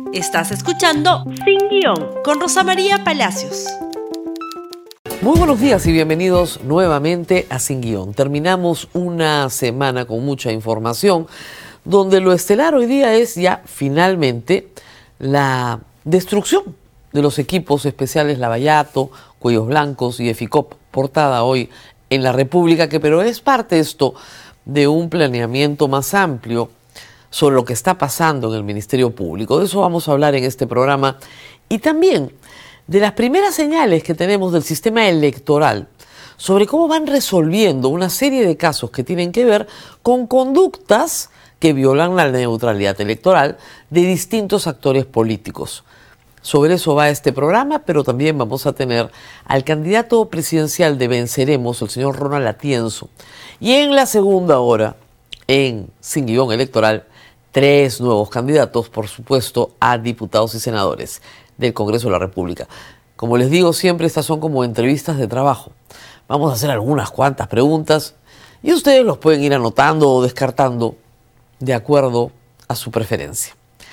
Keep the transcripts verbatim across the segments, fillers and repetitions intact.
Estás escuchando Sin Guión con Rosa María Palacios. Muy buenos días y bienvenidos nuevamente a Sin Guión. Terminamos una semana con mucha información, donde lo estelar hoy día es ya finalmente la destrucción de los equipos especiales Lavallato, Cuellos Blancos y EFICOP, portada hoy en La República, que pero es parte esto de un planeamiento más amplio sobre lo que está pasando en el Ministerio Público. De eso vamos a hablar en este programa y también de las primeras señales que tenemos del sistema electoral sobre cómo van resolviendo una serie de casos que tienen que ver con conductas que violan la neutralidad electoral de distintos actores políticos. Sobre eso va este programa, pero también vamos a tener al candidato presidencial de Venceremos, el señor Ronald Atienzo. Y en la segunda hora, en Sin Guión Electoral, tres nuevos candidatos, por supuesto, a diputados y senadores del Congreso de la República. Como les digo siempre, estas son como entrevistas de trabajo. Vamos a hacer algunas cuantas preguntas y ustedes los pueden ir anotando o descartando de acuerdo a su preferencia.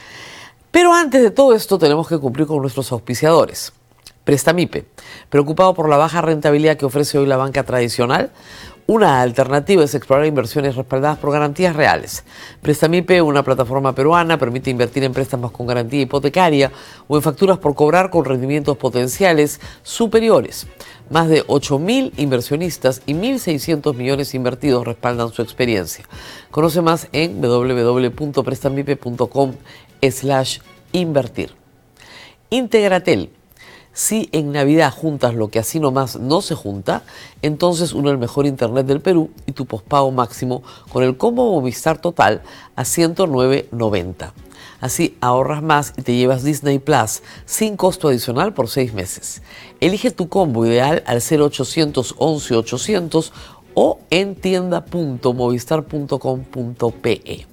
Pero antes de todo esto tenemos que cumplir con nuestros auspiciadores. Prestamipe, preocupado por la baja rentabilidad que ofrece hoy la banca tradicional, una alternativa es explorar inversiones respaldadas por garantías reales. Prestamipe, una plataforma peruana, permite invertir en préstamos con garantía hipotecaria o en facturas por cobrar con rendimientos potenciales superiores. Más de ocho mil inversionistas y mil seiscientos millones invertidos respaldan su experiencia. Conoce más en w w w punto prestamipe punto com slash invertir. Integratel. Si en Navidad juntas lo que así nomás no se junta, entonces uno el mejor internet del Perú y tu pospago máximo con el combo Movistar Total a ciento nueve noventa. Así ahorras más y te llevas Disney Plus sin costo adicional por seis meses. Elige tu combo ideal al cero ochocientos once ochocientos o en tienda punto movistar punto com punto pe.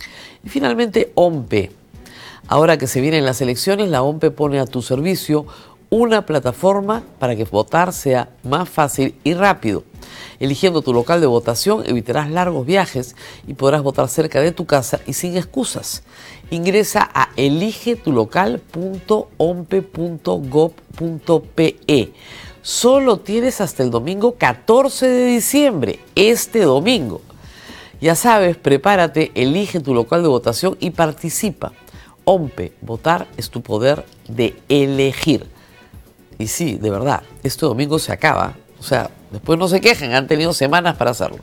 Y finalmente OMPE. Ahora que se vienen las elecciones, la OMPE pone a tu servicio una plataforma para que votar sea más fácil y rápido. Eligiendo tu local de votación evitarás largos viajes y podrás votar cerca de tu casa y sin excusas. Ingresa a elige tu local punto ompe punto gob punto pe. Solo tienes hasta el domingo catorce de diciembre, este domingo. Ya sabes, prepárate, elige tu local de votación y participa. OMPE, votar es tu poder de elegir. Y sí, de verdad, este domingo se acaba. O sea, después no se quejen, han tenido semanas para hacerlo.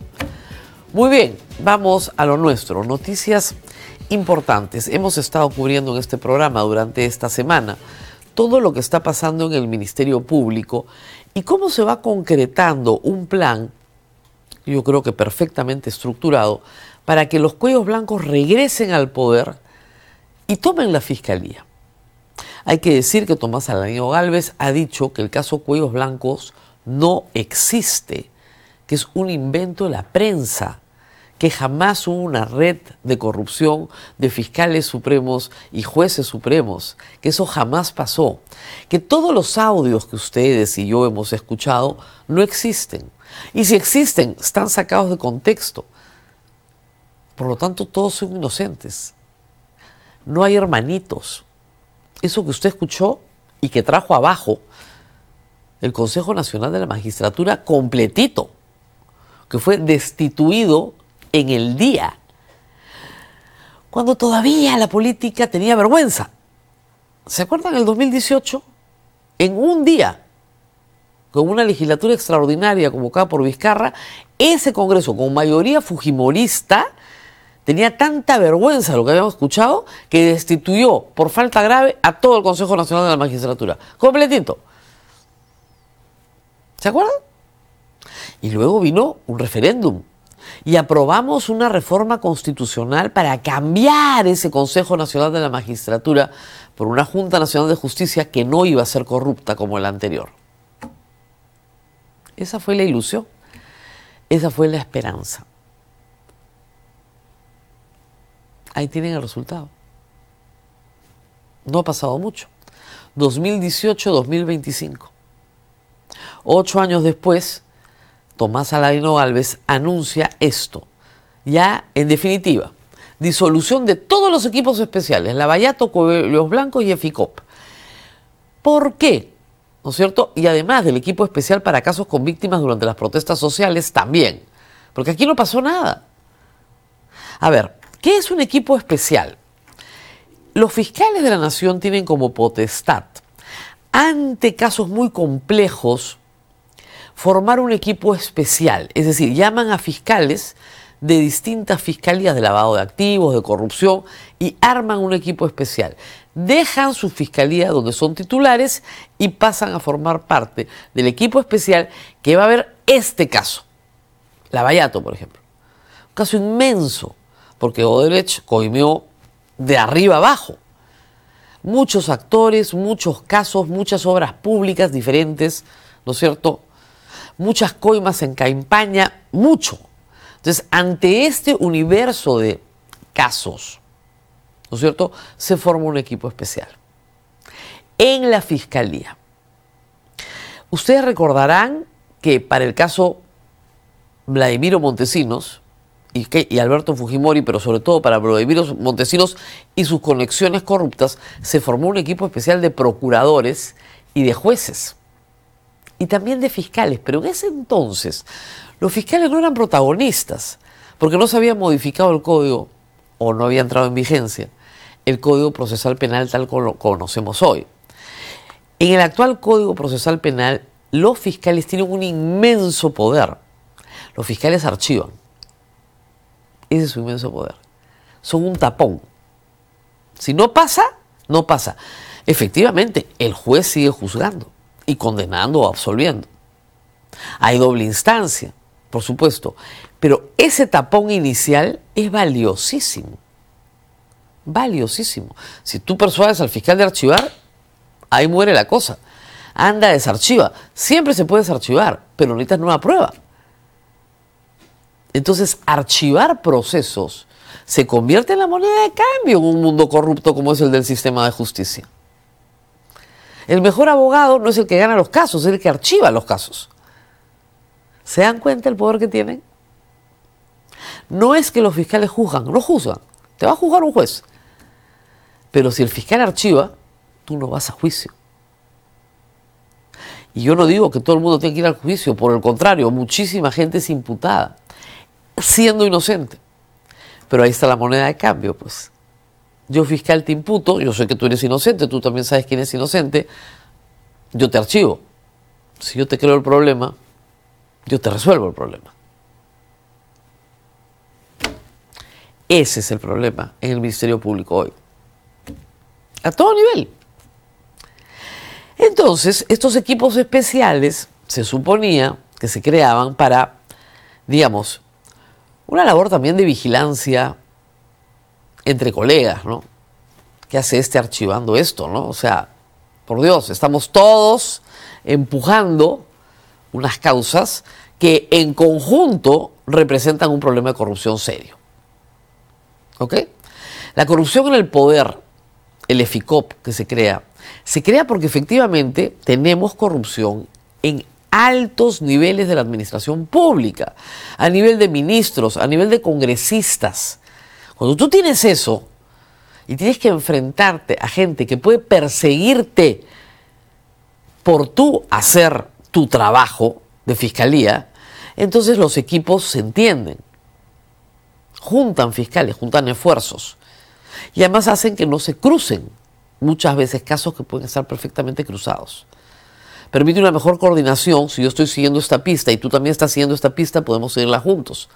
Muy bien, vamos a lo nuestro. Noticias importantes. Hemos estado cubriendo en este programa durante esta semana todo lo que está pasando en el Ministerio Público y cómo se va concretando un plan, yo creo que perfectamente estructurado, para que los cuellos blancos regresen al poder y tomen la fiscalía. Hay que decir que Tomás Alanio Gálvez ha dicho que el caso Cuellos Blancos no existe, que es un invento de la prensa, que jamás hubo una red de corrupción de fiscales supremos y jueces supremos, que eso jamás pasó, que todos los audios que ustedes y yo hemos escuchado no existen. Y si existen, están sacados de contexto. Por lo tanto, todos son inocentes. No hay hermanitos. Eso que usted escuchó y que trajo abajo el Consejo Nacional de la Magistratura completito, que fue destituido en el día, cuando todavía la política tenía vergüenza. ¿Se acuerdan el dos mil dieciocho? En un día, con una legislatura extraordinaria convocada por Vizcarra, ese Congreso con mayoría fujimorista tenía tanta vergüenza de lo que habíamos escuchado que destituyó por falta grave a todo el Consejo Nacional de la Magistratura. Completito. ¿Se acuerdan? Y luego vino un referéndum y aprobamos una reforma constitucional para cambiar ese Consejo Nacional de la Magistratura por una Junta Nacional de Justicia que no iba a ser corrupta como la anterior. Esa fue la ilusión. Esa fue la esperanza. Ahí tienen el resultado. No ha pasado mucho. dos mil dieciocho a dos mil veinticinco. Ocho años después, Tomás Alanio Gálvez anuncia esto. Ya, en definitiva, disolución de todos los equipos especiales, Lavallato, Cuellos Blancos y EFICOP. ¿Por qué? ¿No es cierto? Y además del equipo especial para casos con víctimas durante las protestas sociales también, porque aquí no pasó nada. A ver, ¿qué es un equipo especial? Los fiscales de la nación tienen como potestad, ante casos muy complejos, formar un equipo especial, es decir, llaman a fiscales de distintas fiscalías de lavado de activos, de corrupción, y arman un equipo especial. Dejan su fiscalía donde son titulares y pasan a formar parte del equipo especial que va a ver este caso. Lavallato, por ejemplo. Un caso inmenso, porque Odebrecht coimió de arriba abajo. Muchos actores, muchos casos, muchas obras públicas diferentes, ¿no es cierto? Muchas coimas en campaña, mucho. Entonces, ante este universo de casos, ¿no es cierto?, se forma un equipo especial. En la Fiscalía. Ustedes recordarán que para el caso Vladimiro Montesinos y, que, y Alberto Fujimori, pero sobre todo para Vladimiro Montesinos y sus conexiones corruptas, se formó un equipo especial de procuradores y de jueces. Y también de fiscales, pero en ese entonces los fiscales no eran protagonistas, porque no se había modificado el código, o no había entrado en vigencia, el Código Procesal Penal tal como lo conocemos hoy. En el actual Código Procesal Penal, los fiscales tienen un inmenso poder. Los fiscales archivan. Ese es su inmenso poder. Son un tapón. Si no pasa, no pasa. Efectivamente, el juez sigue juzgando y condenando o absolviendo. Hay doble instancia, por supuesto, pero ese tapón inicial es valiosísimo. Valiosísimo. Si tú persuades al fiscal de archivar, ahí muere la cosa. Anda, desarchiva. Siempre se puede desarchivar, pero necesitas nueva prueba. Entonces, archivar procesos se convierte en la moneda de cambio en un mundo corrupto como es el del sistema de justicia. El mejor abogado no es el que gana los casos, es el que archiva los casos. ¿Se dan cuenta el poder que tienen? No es que los fiscales juzgan, no juzgan. Te va a juzgar un juez. Pero si el fiscal archiva, tú no vas a juicio. Y yo no digo que todo el mundo tenga que ir al juicio, por el contrario, muchísima gente es imputada, siendo inocente. Pero ahí está la moneda de cambio, pues. Yo, fiscal, te imputo, yo sé que tú eres inocente, tú también sabes quién es inocente, yo te archivo. Si yo te creo el problema, yo te resuelvo el problema. Ese es el problema en el Ministerio Público hoy. A todo nivel. Entonces, estos equipos especiales se suponía que se creaban para, digamos, una labor también de vigilancia entre colegas, ¿no? ¿Qué hace este archivando esto, no? O sea, por Dios, estamos todos empujando unas causas que en conjunto representan un problema de corrupción serio. ¿Ok? La corrupción en el poder, el EFICOP que se crea, se crea porque efectivamente tenemos corrupción en altos niveles de la administración pública, a nivel de ministros, a nivel de congresistas. Cuando tú tienes eso y tienes que enfrentarte a gente que puede perseguirte por tú hacer tu trabajo de fiscalía, entonces los equipos se entienden. Juntan fiscales, juntan esfuerzos. Y además hacen que no se crucen muchas veces casos que pueden estar perfectamente cruzados. Permite una mejor coordinación. Si yo estoy siguiendo esta pista y tú también estás siguiendo esta pista, podemos seguirla juntos.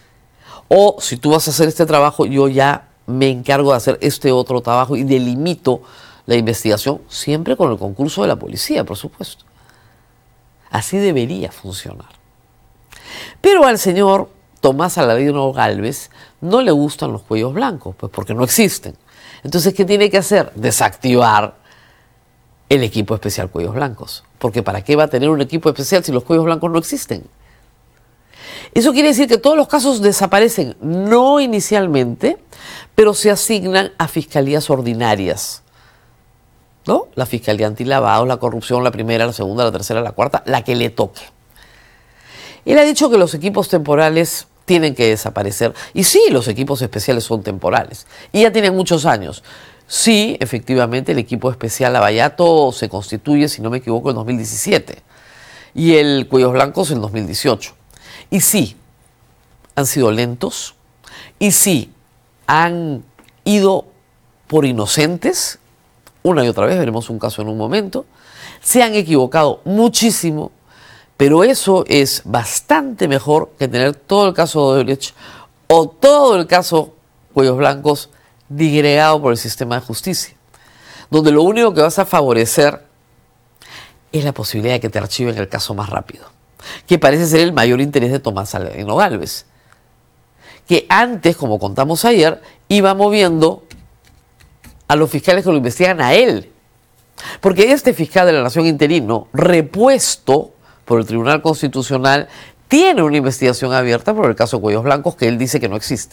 O si tú vas a hacer este trabajo, yo ya me encargo de hacer este otro trabajo y delimito la investigación, siempre con el concurso de la policía, por supuesto. Así debería funcionar. Pero al señor Tomás Aladino Gálvez no le gustan los cuellos blancos, pues porque no existen. Entonces, ¿qué tiene que hacer? Desactivar el equipo especial Cuellos Blancos. Porque ¿para qué va a tener un equipo especial si los cuellos blancos no existen? Eso quiere decir que todos los casos desaparecen, no inicialmente, pero se asignan a fiscalías ordinarias. ¿No? La fiscalía antilavado, la corrupción, la primera, la segunda, la tercera, la cuarta, la que le toque. Él ha dicho que los equipos temporales tienen que desaparecer. Y sí, los equipos especiales son temporales. Y ya tienen muchos años. Sí, efectivamente, el equipo especial Lavallato se constituye, si no me equivoco, en dos mil diecisiete. Y el Cuellos Blancos en dos mil dieciocho. Y sí, han sido lentos. Y sí, han ido por inocentes. Una y otra vez, veremos un caso en un momento. Se han equivocado muchísimo. Pero eso es bastante mejor que tener todo el caso de Odebrecht o todo el caso Cuellos Blancos digregado por el sistema de justicia, donde lo único que vas a favorecer es la posibilidad de que te archiven el caso más rápido, que parece ser el mayor interés de Tomás Aladino Gálvez, que antes, como contamos ayer, iba moviendo a los fiscales que lo investigan a él, porque este fiscal de la Nación interino, repuesto por el Tribunal Constitucional, tiene una investigación abierta por el caso Cuellos Blancos que él dice que no existe.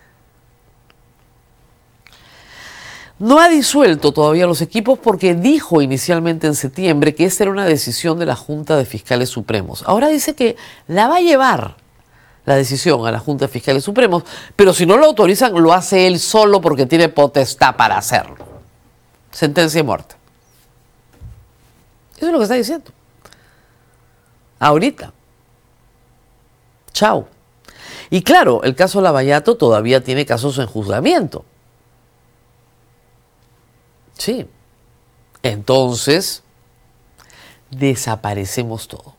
No ha disuelto todavía los equipos porque dijo inicialmente en septiembre que esta era una decisión de la Junta de Fiscales Supremos. Ahora dice que la va a llevar la decisión a la Junta de Fiscales Supremos, pero si no lo autorizan, lo hace él solo porque tiene potestad para hacerlo. Sentencia de muerte. Eso es lo que está diciendo. Ahorita. Chao. Y claro, el caso Lavallato todavía tiene casos en juzgamiento. Sí. Entonces, desaparecemos todo.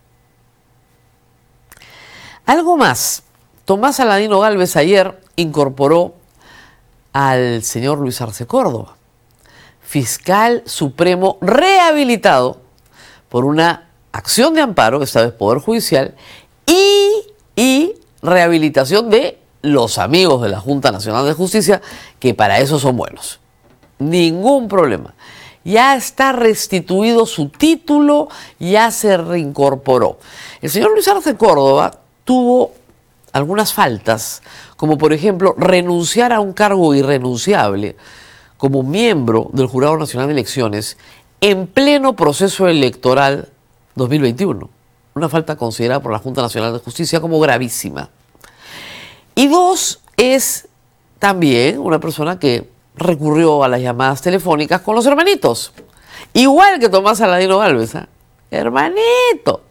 Algo más. Tomás Aladino Gálvez ayer incorporó al señor Luis Arce Córdoba, fiscal supremo rehabilitado por una acción de amparo, esta vez Poder Judicial, y, y rehabilitación de los amigos de la Junta Nacional de Justicia, que para eso son buenos. Ningún problema. Ya está restituido su título, ya se reincorporó. El señor Luis Arce Córdoba tuvo algunas faltas, como por ejemplo renunciar a un cargo irrenunciable como miembro del Jurado Nacional de Elecciones en pleno proceso electoral dos mil veintiuno. Una falta considerada por la Junta Nacional de Justicia como gravísima. Y dos, es también una persona que recurrió a las llamadas telefónicas con los hermanitos. Igual que Tomás Aladino Gálvez. ¿eh? Hermanito.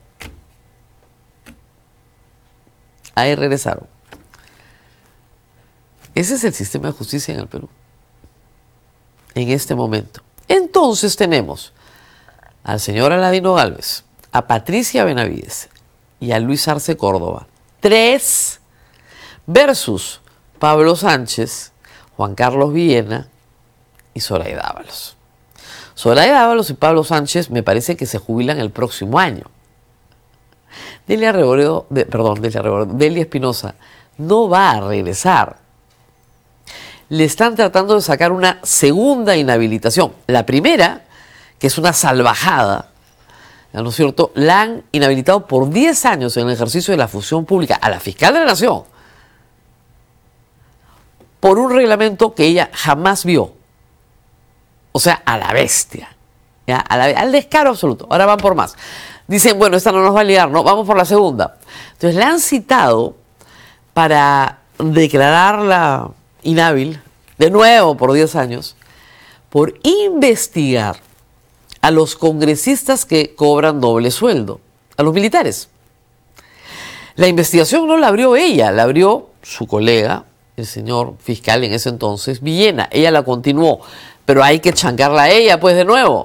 Ahí regresaron. Ese es el sistema de justicia en el Perú. En este momento. Entonces tenemos al señor Aladino Gálvez, a Patricia Benavides y a Luis Arce Córdoba. Tres versus Pablo Sánchez, Juan Carlos Villena y Zoraida Ábalos. Zoraida Ábalos y Pablo Sánchez me parece que se jubilan el próximo año. Delia Reboredo, de, perdón, Delia Reboredo, Delia Espinosa no va a regresar. Le están tratando de sacar una segunda inhabilitación. La primera, que es una salvajada, ¿no es cierto?, la han inhabilitado por diez años en el ejercicio de la función pública a la fiscal de la Nación por un reglamento que ella jamás vio. O sea, a la bestia. ¿ya? A la, al descaro absoluto. Ahora van por más. Dicen, bueno, esta no nos va a liar, ¿no? Vamos por la segunda. Entonces la han citado para declararla inhábil, de nuevo por diez años, por investigar a los congresistas que cobran doble sueldo, a los militares. La investigación no la abrió ella, la abrió su colega, el señor fiscal en ese entonces, Villena. Ella la continuó, pero hay que chancarla a ella, pues de nuevo.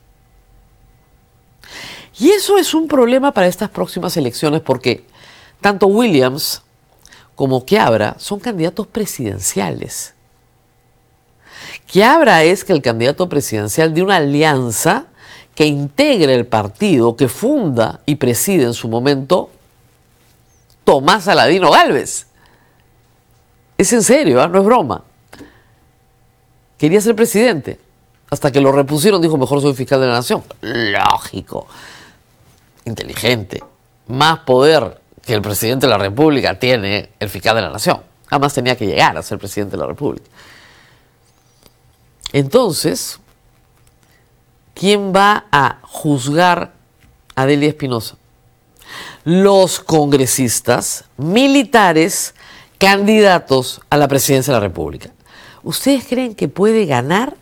Y eso es un problema para estas próximas elecciones porque tanto Williams como Quiabra son candidatos presidenciales. Quiabra es que el candidato presidencial de una alianza que integra el partido que funda y preside en su momento Tomás Aladino Gálvez. Es en serio, ¿eh? No es broma. Quería ser presidente. Hasta que lo repusieron, dijo, mejor soy fiscal de la Nación. Lógico. Inteligente. Más poder que el presidente de la República tiene el fiscal de la Nación. Jamás tenía que llegar a ser presidente de la República. Entonces, ¿quién va a juzgar a Delia Espinosa? Los congresistas militares candidatos a la presidencia de la República. ¿Ustedes creen que puede ganar?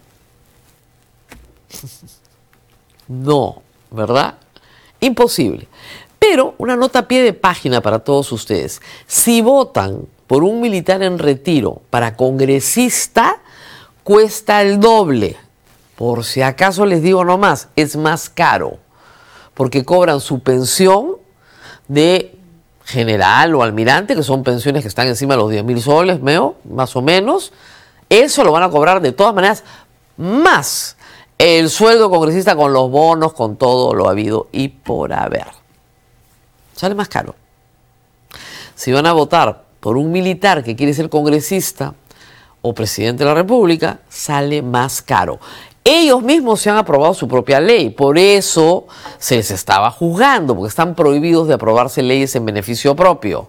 No, ¿verdad? Imposible. Pero una nota a pie de página para todos ustedes. Si votan por un militar en retiro para congresista, cuesta el doble. Por si acaso les digo nomás, es más caro. Porque cobran su pensión de general o almirante, que son pensiones que están encima de los diez mil soles, meo, más o menos. Eso lo van a cobrar de todas maneras más el sueldo congresista con los bonos, con todo lo habido y por haber. Sale más caro. Si van a votar por un militar que quiere ser congresista o presidente de la República, sale más caro. Ellos mismos se han aprobado su propia ley, por eso se les estaba juzgando, porque están prohibidos de aprobarse leyes en beneficio propio.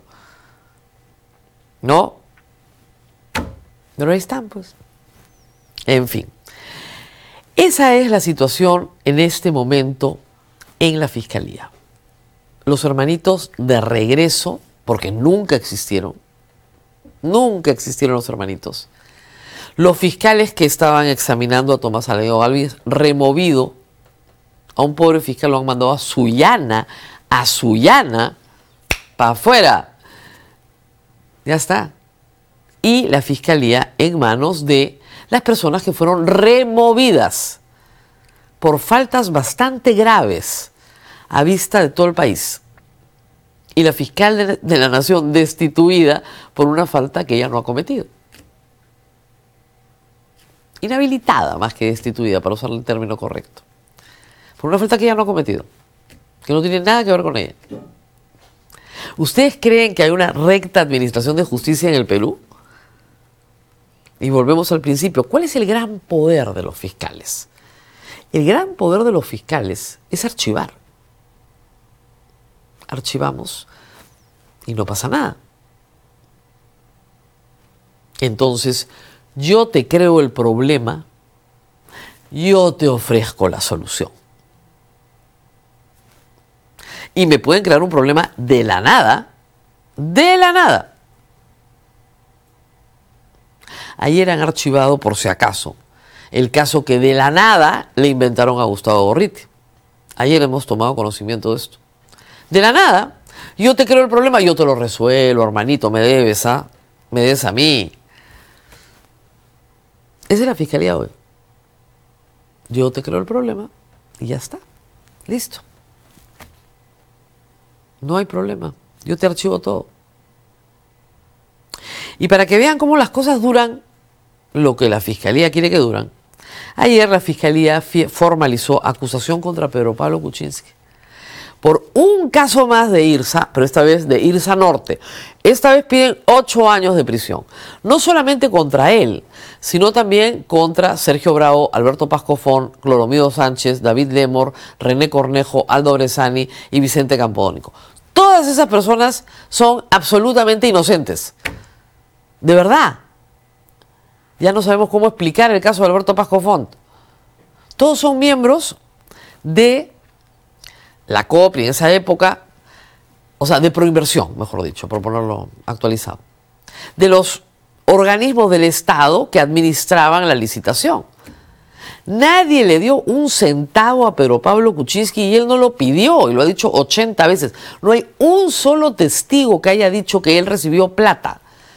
¿No? Pero ahí están, pues. En fin. Esa es la situación en este momento en la Fiscalía. Los hermanitos de regreso, porque nunca existieron, nunca existieron los hermanitos. Los fiscales que estaban examinando a Tomás Alejo Galvez, removido, a un pobre fiscal lo han mandado a Sullana, a Sullana, para afuera. Ya está. Y la Fiscalía en manos de las personas que fueron removidas por faltas bastante graves a vista de todo el país. Y la fiscal de, de la Nación destituida por una falta que ella no ha cometido. Inhabilitada más que destituida, para usar el término correcto. Por una falta que ella no ha cometido, que no tiene nada que ver con ella. ¿Ustedes creen que hay una recta administración de justicia en el Perú? Y volvemos al principio. ¿Cuál es el gran poder de los fiscales? El gran poder de los fiscales es archivar. Archivamos y no pasa nada. Entonces, yo te creo el problema, yo te ofrezco la solución. Y me pueden crear un problema de la nada, de la nada. Ayer han archivado, por si acaso, el caso que de la nada le inventaron a Gustavo Gorriti. Ayer hemos tomado conocimiento de esto. De la nada, yo te creo el problema, yo te lo resuelvo, hermanito, me debes, ¿ah? Me debes a mí. Esa es la Fiscalía hoy. Yo te creo el problema y ya está. Listo. No hay problema. Yo te archivo todo. Y para que vean cómo las cosas duran lo que la Fiscalía quiere que duran, ayer la Fiscalía formalizó acusación contra Pedro Pablo Kuczynski por un caso más de IRSA, pero esta vez de IRSA Norte. Esta vez piden ocho años de prisión. No solamente contra él, sino también contra Sergio Bravo, Alberto Pascofón, Cloromido Sánchez, David Lemor, René Cornejo, Aldo Bresani y Vicente Campodónico. Todas esas personas son absolutamente inocentes. De verdad. Ya no sabemos cómo explicar el caso de Alberto Pascofón. Todos son miembros de la COPRI en esa época, o sea, de Proinversión, mejor dicho, por ponerlo actualizado, de los organismos del Estado que administraban la licitación. Nadie le dio un centavo a Pedro Pablo Kuczynski y él no lo pidió, y lo ha dicho ochenta veces. No hay un solo testigo que haya dicho que él recibió plata.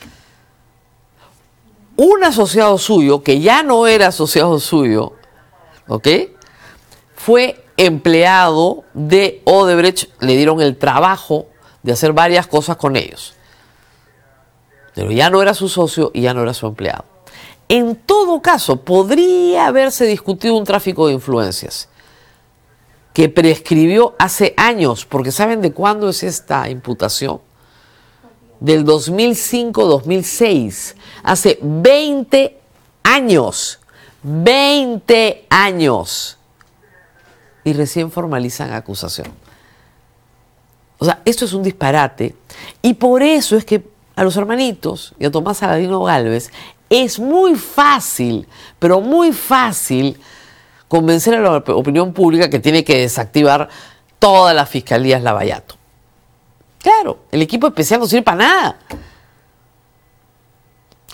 Un asociado suyo, que ya no era asociado suyo, ¿ok?, fue empleado de Odebrecht, le dieron el trabajo de hacer varias cosas con ellos. Pero ya no era su socio y ya no era su empleado. En todo caso, podría haberse discutido un tráfico de influencias que prescribió hace años, porque ¿saben de cuándo es esta imputación? Del dos mil cinco a dos mil seis, hace veinte años, veinte años. Y recién formalizan acusación. O sea, esto es un disparate. Y por eso es que a los hermanitos y a Tomás Saladino Gálvez es muy fácil, pero muy fácil, convencer a la opinión pública que tiene que desactivar todas las fiscalías Lavallato. Claro, el equipo especial no sirve para nada.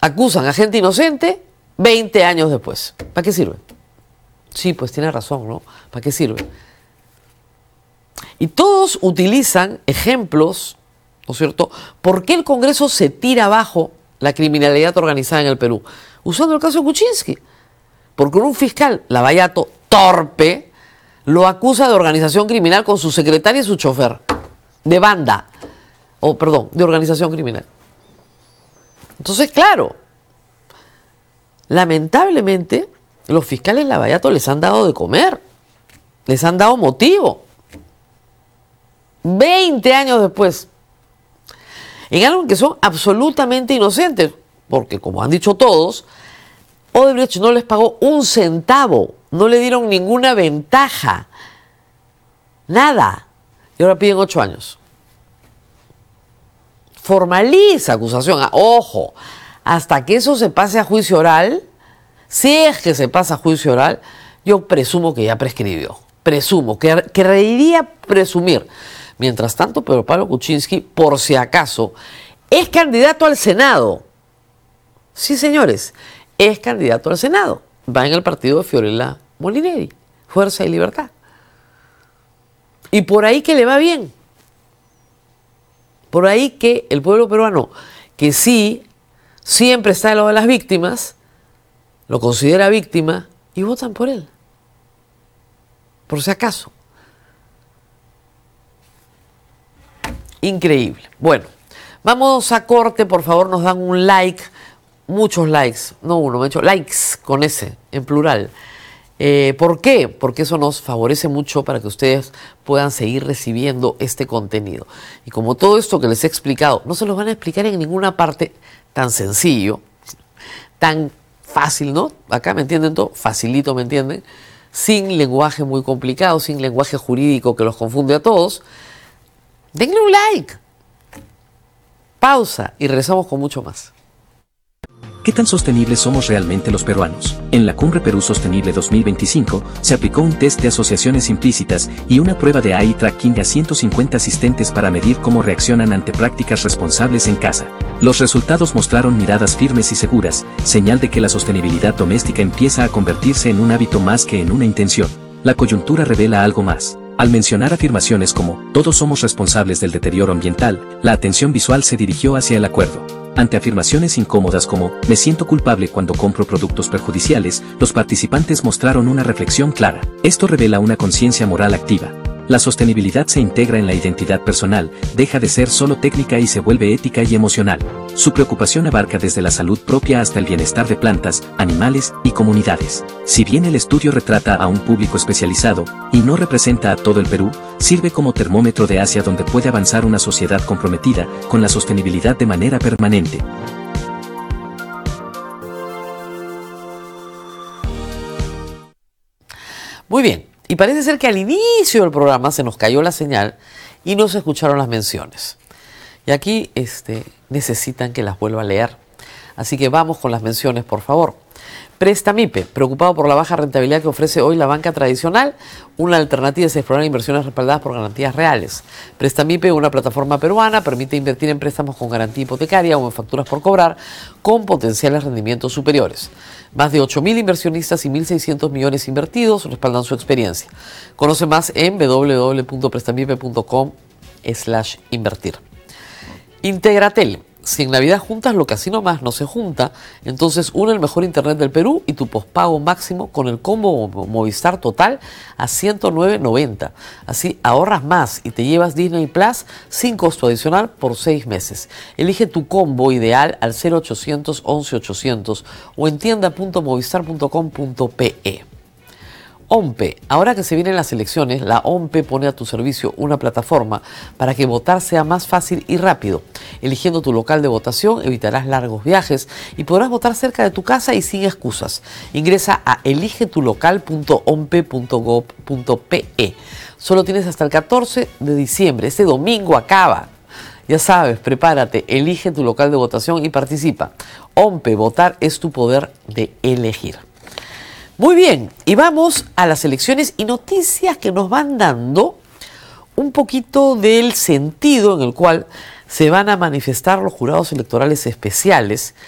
acusan a gente inocente veinte años después. ¿Para qué sirve? Sí, pues tiene razón, ¿no? ¿Para qué sirve? Y todos utilizan ejemplos, ¿no es cierto? ¿Por qué el Congreso se tira abajo la criminalidad organizada en el Perú? Usando el caso de Kuczynski. Porque un fiscal, Lavallato, torpe, lo acusa de organización criminal con su secretaria y su chofer. De banda. O, perdón, de organización criminal. Entonces, claro, lamentablemente, los fiscales Lavallato les han dado de comer. Les han dado motivo. veinte años después. En algo que son absolutamente inocentes. Porque, como han dicho todos, Odebrecht no les pagó un centavo. No le dieron ninguna ventaja. Nada. Y ahora piden ocho años. Formaliza acusación. Ah, ojo, hasta que eso se pase a juicio oral, si es que se pasa a juicio oral, yo presumo que ya prescribió. Presumo, que querría presumir. Mientras tanto, Pedro Pablo Kuczynski, por si acaso, es candidato al Senado. Sí, señores, es candidato al Senado. Va en el partido de Fiorella Molineri, Fuerza y Libertad. Y por ahí que le va bien. Por ahí que el pueblo peruano, que sí, siempre está del lado de las víctimas, lo considera víctima y votan por él. Por si acaso. Increíble. Bueno, vamos a corte, por favor, nos dan un like, muchos likes, no uno, me he hecho likes con ese, en plural. Eh, ¿Por qué? Porque eso nos favorece mucho para que ustedes puedan seguir recibiendo este contenido. Y como todo esto que les he explicado, no se los van a explicar en ninguna parte tan sencillo, tan fácil, ¿no? Acá me entienden todo, facilito me entienden, sin lenguaje muy complicado, sin lenguaje jurídico que los confunde a todos. Denle un like. Pausa y regresamos con mucho más. ¿Qué tan sostenibles somos realmente los peruanos? En la Cumbre Perú Sostenible dos mil veinticinco, se aplicó un test de asociaciones implícitas y una prueba de eye tracking a ciento cincuenta asistentes para medir cómo reaccionan ante prácticas responsables en casa. Los resultados mostraron miradas firmes y seguras, señal de que la sostenibilidad doméstica empieza a convertirse en un hábito más que en una intención. La coyuntura revela algo más. Al mencionar afirmaciones como, todos somos responsables del deterioro ambiental, la atención visual se dirigió hacia el acuerdo. Ante afirmaciones incómodas como, me siento culpable cuando compro productos perjudiciales, los participantes mostraron una reflexión clara. Esto revela una conciencia moral activa. La sostenibilidad se integra en la identidad personal, deja de ser solo técnica y se vuelve ética y emocional. Su preocupación abarca desde la salud propia hasta el bienestar de plantas, animales y comunidades. Si bien el estudio retrata a un público especializado, y no representa a todo el Perú, sirve como termómetro de hacia donde puede avanzar una sociedad comprometida con la sostenibilidad de manera permanente. Muy bien. Y parece ser que al inicio del programa se nos cayó la señal y no se escucharon las menciones. Y aquí este, necesitan que las vuelva a leer. Así que vamos con las menciones, por favor. Prestamipe, preocupado por la baja rentabilidad que ofrece hoy la banca tradicional, una alternativa es explorar inversiones respaldadas por garantías reales. Prestamipe, una plataforma peruana, permite invertir en préstamos con garantía hipotecaria o en facturas por cobrar con potenciales rendimientos superiores. Más de ocho mil inversionistas y mil seiscientos millones invertidos respaldan su experiencia. Conoce más en w w w punto prestamipe punto com slash invertir. Integratel. Si en Navidad juntas lo que así nomás no se junta, entonces une el mejor internet del Perú y tu pospago máximo con el combo Movistar Total a ciento nueve noventa. Así ahorras más y te llevas Disney Plus sin costo adicional por seis meses. Elige tu combo ideal al cero ochocientos once ochocientos o en tienda punto movistar punto com punto pe. OMPE. Ahora que se vienen las elecciones, la OMPE pone a tu servicio una plataforma para que votar sea más fácil y rápido. Eligiendo tu local de votación evitarás largos viajes y podrás votar cerca de tu casa y sin excusas. Ingresa a elige tu local punto ompe punto gob punto pe. Solo tienes hasta el catorce de diciembre. Este domingo acaba. Ya sabes, prepárate, elige tu local de votación y participa. OMPE, votar es tu poder de elegir. Muy bien, y vamos a las elecciones y noticias que nos van dando un poquito del sentido en el cual se van a manifestar los jurados electorales especiales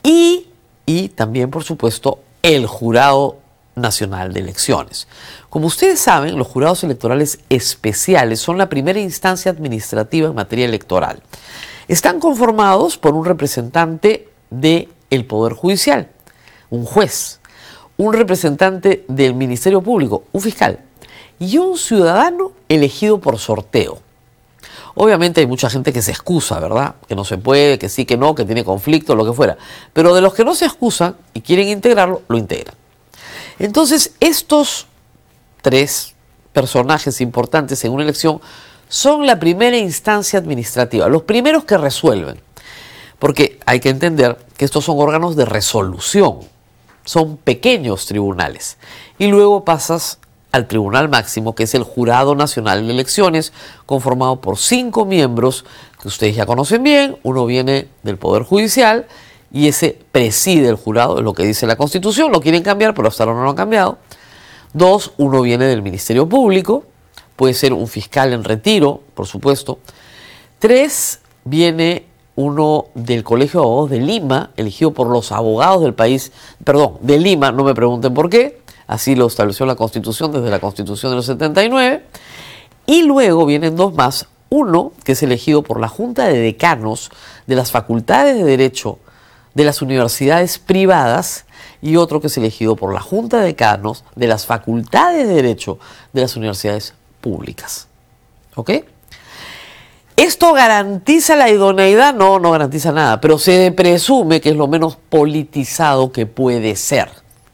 y, y también, por supuesto, el Jurado Nacional de Elecciones. Como ustedes saben, los jurados electorales especiales son la primera instancia administrativa en materia electoral. Están conformados por un representante del Poder Judicial, un juez, un representante del Ministerio Público, un fiscal, y un ciudadano elegido por sorteo. Obviamente hay mucha gente que se excusa, ¿verdad? Que no se puede, que sí, que no, que tiene conflicto, lo que fuera. Pero de los que no se excusan y quieren integrarlo, lo integran. Entonces, estos tres personajes importantes en una elección son la primera instancia administrativa, los primeros que resuelven. Porque hay que entender que estos son órganos de resolución, son pequeños tribunales. Y luego pasas al Tribunal Máximo, que es el Jurado Nacional de Elecciones, conformado por cinco miembros que ustedes ya conocen bien. Uno viene del Poder Judicial y ese preside el jurado, es lo que dice la Constitución. Lo quieren cambiar, pero hasta ahora no lo han cambiado. Dos, uno viene del Ministerio Público, puede ser un fiscal en retiro, por supuesto. Tres, viene uno del Colegio de Abogados de Lima, elegido por los abogados del país, perdón, de Lima, no me pregunten por qué, así lo estableció la Constitución desde la Constitución del setenta y nueve. Y luego vienen dos más, uno que es elegido por la Junta de Decanos de las Facultades de Derecho de las universidades privadas y otro que es elegido por la Junta de Decanos de las Facultades de Derecho de las universidades públicas. ¿Ok? ¿Esto garantiza la idoneidad? No, no garantiza nada, pero se presume que es lo menos politizado que puede ser.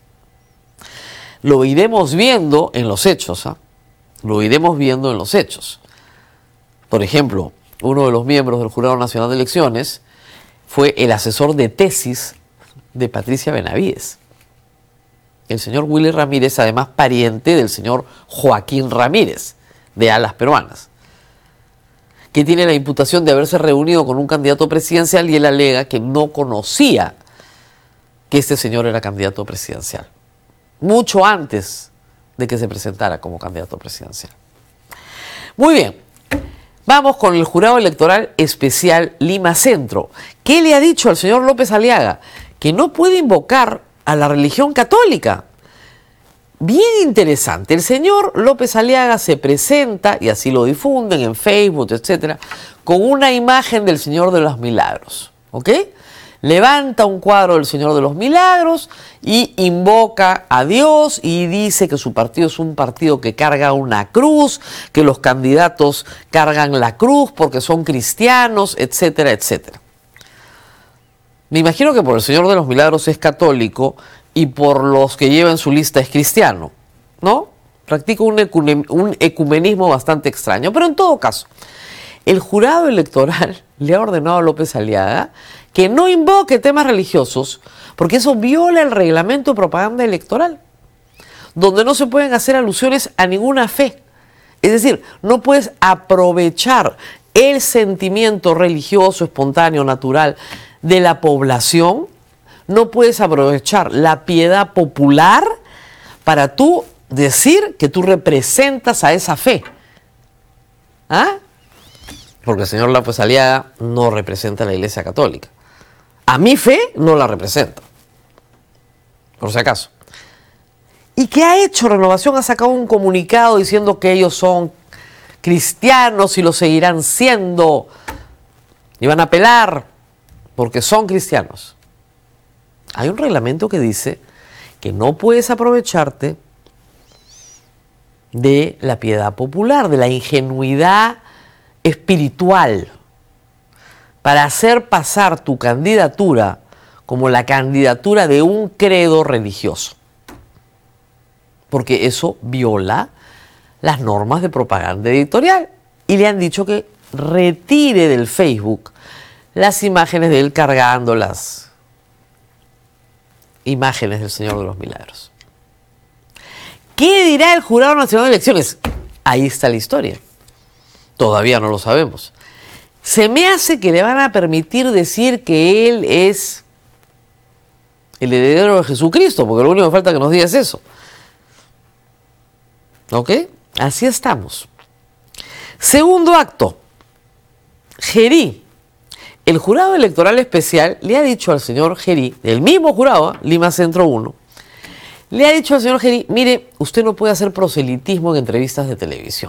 Lo iremos viendo en los hechos, ¿eh? Lo iremos viendo en los hechos. Por ejemplo, uno de los miembros del Jurado Nacional de Elecciones fue el asesor de tesis de Patricia Benavides. El señor Willy Ramírez, además pariente del señor Joaquín Ramírez, de Alas Peruanas, que tiene la imputación de haberse reunido con un candidato presidencial y él alega que no conocía que este señor era candidato presidencial, mucho antes de que se presentara como candidato presidencial. Muy bien, vamos con el Jurado Electoral Especial Lima Centro. ¿Qué le ha dicho al señor López Aliaga? Que no puede invocar a la religión católica. Bien interesante. El señor López Aliaga se presenta, y así lo difunden en Facebook, etcétera, con una imagen del Señor de los Milagros. ¿Ok? Levanta un cuadro del Señor de los Milagros y invoca a Dios y dice que su partido es un partido que carga una cruz, que los candidatos cargan la cruz porque son cristianos, etcétera, etcétera. Me imagino que por el Señor de los Milagros es católico y por los que lleva en su lista es cristiano, ¿no? Practica un, ecune, un ecumenismo bastante extraño, pero en todo caso, el jurado electoral le ha ordenado a López Aliaga que no invoque temas religiosos, porque eso viola el reglamento de propaganda electoral, donde no se pueden hacer alusiones a ninguna fe. Es decir, no puedes aprovechar el sentimiento religioso, espontáneo, natural de la población, no puedes aprovechar la piedad popular para tú decir que tú representas a esa fe. ¿Ah? Porque el señor López Aliaga no representa a la Iglesia Católica. A mi fe no la representa, por si acaso. ¿Y qué ha hecho Renovación? Ha sacado un comunicado diciendo que ellos son cristianos y lo seguirán siendo. Y van a apelar porque son cristianos. Hay un reglamento que dice que no puedes aprovecharte de la piedad popular, de la ingenuidad espiritual, para hacer pasar tu candidatura como la candidatura de un credo religioso. Porque eso viola las normas de propaganda editorial. Y le han dicho que retire del Facebook las imágenes de él cargando las imágenes del Señor de los Milagros. ¿Qué dirá el Jurado Nacional de Elecciones? Ahí está la historia. Todavía no lo sabemos. Se me hace que le van a permitir decir que él es el heredero de Jesucristo, porque lo único que falta que nos diga es eso. ¿Ok? Así estamos. Segundo acto. Gerí, el jurado electoral especial le ha dicho al señor Gerí, el mismo jurado, Lima Centro uno, le ha dicho al señor Gerí, mire, usted no puede hacer proselitismo en entrevistas de televisión.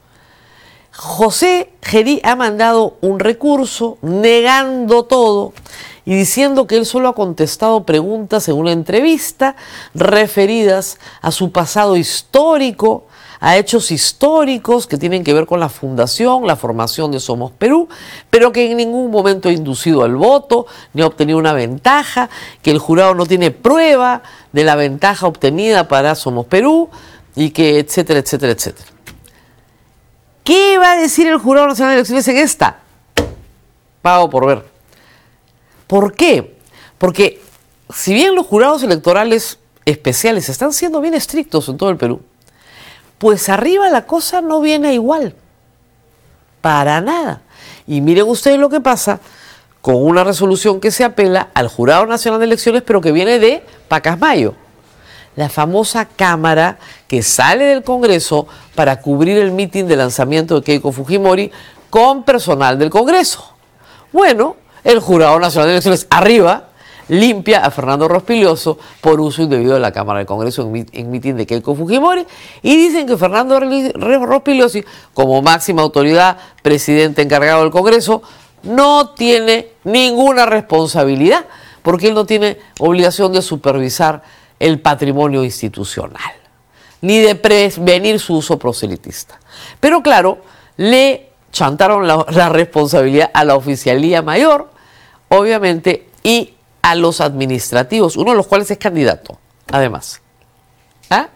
José Gerí ha mandado un recurso negando todo y diciendo que él solo ha contestado preguntas en una entrevista referidas a su pasado histórico, a hechos históricos que tienen que ver con la fundación, la formación de Somos Perú, pero que en ningún momento ha inducido al voto, ni ha obtenido una ventaja, que el jurado no tiene prueba de la ventaja obtenida para Somos Perú, y que etcétera, etcétera, etcétera. ¿Qué va a decir el Jurado Nacional de Elecciones en esta? Pago por ver. ¿Por qué? Porque si bien los jurados electorales especiales están siendo bien estrictos en todo el Perú, pues arriba la cosa no viene igual. Para nada. Y miren ustedes lo que pasa con una resolución que se apela al Jurado Nacional de Elecciones, pero que viene de Pacasmayo, la famosa cámara que sale del Congreso para cubrir el mitin de lanzamiento de Keiko Fujimori con personal del Congreso. Bueno, el Jurado Nacional de Elecciones arriba limpia a Fernando Rospiglioso por uso indebido de la Cámara del Congreso en, en mitin de Keiko Fujimori, y dicen que Fernando Rospiglioso, como máxima autoridad, presidente encargado del Congreso, no tiene ninguna responsabilidad porque él no tiene obligación de supervisar el patrimonio institucional, ni de prevenir su uso proselitista. Pero claro, le chantaron la, la responsabilidad a la oficialía mayor, obviamente, y a los administrativos, uno de los cuales es candidato, además. ¿Ah?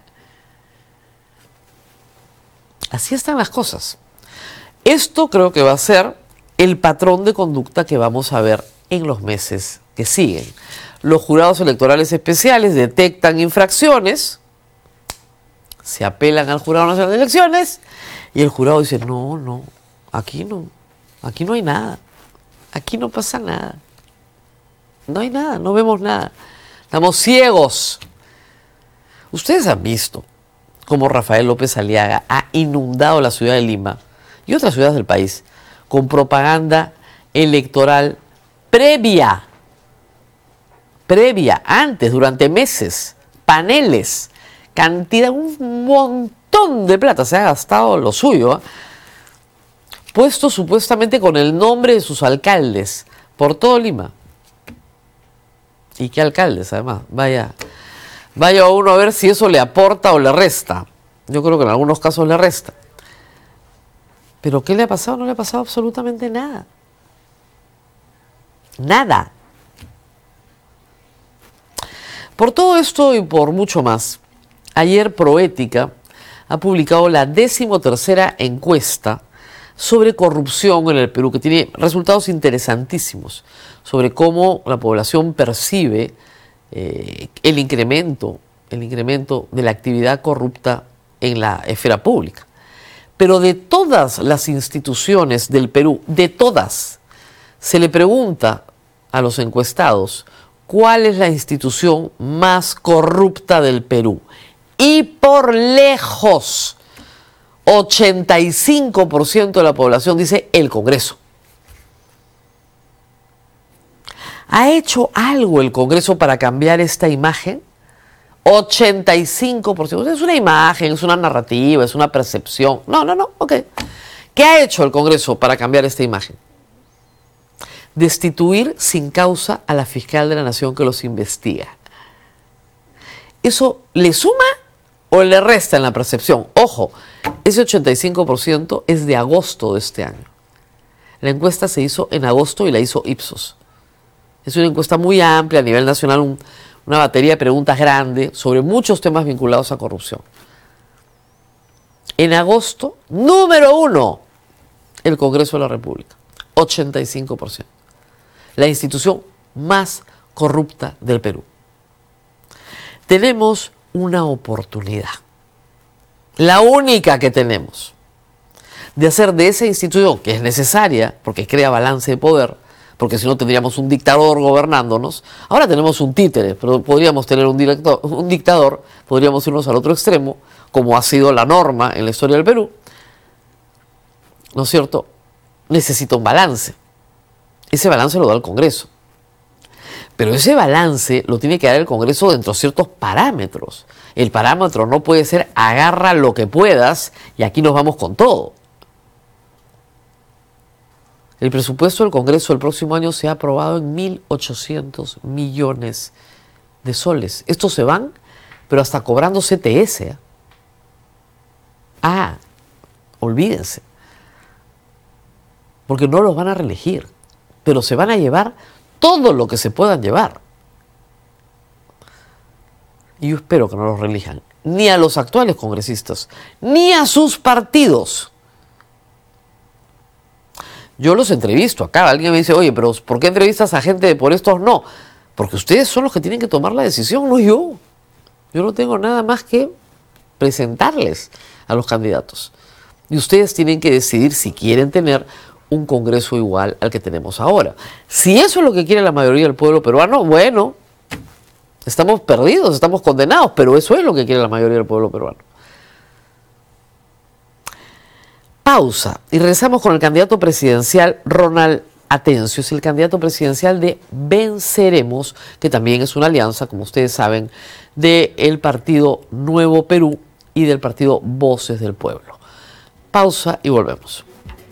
Así están las cosas. Esto creo que va a ser el patrón de conducta que vamos a ver en los meses que siguen. Los jurados electorales especiales detectan infracciones, se apelan al Jurado Nacional de Elecciones y el jurado dice, no, no, aquí no, aquí no hay nada, aquí no pasa nada, no hay nada, no vemos nada, estamos ciegos. Ustedes han visto cómo Rafael López Aliaga ha inundado la ciudad de Lima y otras ciudades del país con propaganda electoral previa, previa, antes, durante meses, paneles, cantidad, un montón de plata, se ha gastado lo suyo, ¿eh? Puesto supuestamente con el nombre de sus alcaldes por todo Lima. ¿Y qué alcaldes, además? Vaya, vaya uno a ver si eso le aporta o le resta. Yo creo que en algunos casos le resta. ¿Pero qué le ha pasado? No le ha pasado absolutamente nada. Nada. Por todo esto y por mucho más, ayer Proética ha publicado la decimotercera encuesta sobre corrupción en el Perú, que tiene resultados interesantísimos sobre cómo la población percibe eh, el incremento, el incremento de la actividad corrupta en la esfera pública. Pero de todas las instituciones del Perú, de todas, se le pregunta a los encuestados cuál es la institución más corrupta del Perú. Y por lejos, ochenta y cinco por ciento de la población dice el Congreso. ¿Ha hecho algo el Congreso para cambiar esta imagen? ochenta y cinco por ciento. Es una imagen, es una narrativa, es una percepción. No, no, no, ok. ¿Qué ha hecho el Congreso para cambiar esta imagen? Destituir sin causa a la fiscal de la Nación que los investiga. ¿Eso le suma o le resta en la percepción? Ojo, ese ochenta y cinco por ciento es de agosto de este año. La encuesta se hizo en agosto y la hizo Ipsos. Es una encuesta muy amplia a nivel nacional, un, una batería de preguntas grande sobre muchos temas vinculados a corrupción. En agosto, número uno, el Congreso de la República, ochenta y cinco por ciento. La institución más corrupta del Perú. Tenemos una oportunidad, la única que tenemos, de hacer de esa institución, que es necesaria porque crea balance de poder, porque si no tendríamos un dictador gobernándonos. Ahora tenemos un títere, pero podríamos tener un, director, un dictador, podríamos irnos al otro extremo, como ha sido la norma en la historia del Perú. ¿No es cierto? Necesita un balance. ese balance lo da el Congreso. Pero ese balance lo tiene que dar el Congreso dentro de ciertos parámetros. El parámetro no puede ser agarra lo que puedas y aquí nos vamos con todo. El presupuesto del Congreso el próximo año se ha aprobado en mil ochocientos millones de soles. Estos se van, pero hasta cobrando C T S. ¿eh? Ah, olvídense. Porque no los van a reelegir, pero se van a llevar todo lo que se puedan llevar. Y yo espero que no los reelijan, ni a los actuales congresistas, ni a sus partidos. Yo los entrevisto acá, alguien me dice, oye, pero ¿por qué entrevistas a gente de por estos no? Porque ustedes son los que tienen que tomar la decisión, no yo. Yo no tengo nada más que presentarles a los candidatos. Y ustedes tienen que decidir si quieren tener un Congreso igual al que tenemos ahora. Si eso es lo que quiere la mayoría del pueblo peruano, bueno, estamos perdidos, estamos condenados, pero eso es lo que quiere la mayoría del pueblo peruano. Pausa y regresamos con el candidato presidencial Ronald Atencio. Es el candidato presidencial de Venceremos, que también es una alianza, como ustedes saben, del partido Nuevo Perú y del partido Voces del Pueblo. Pausa y volvemos.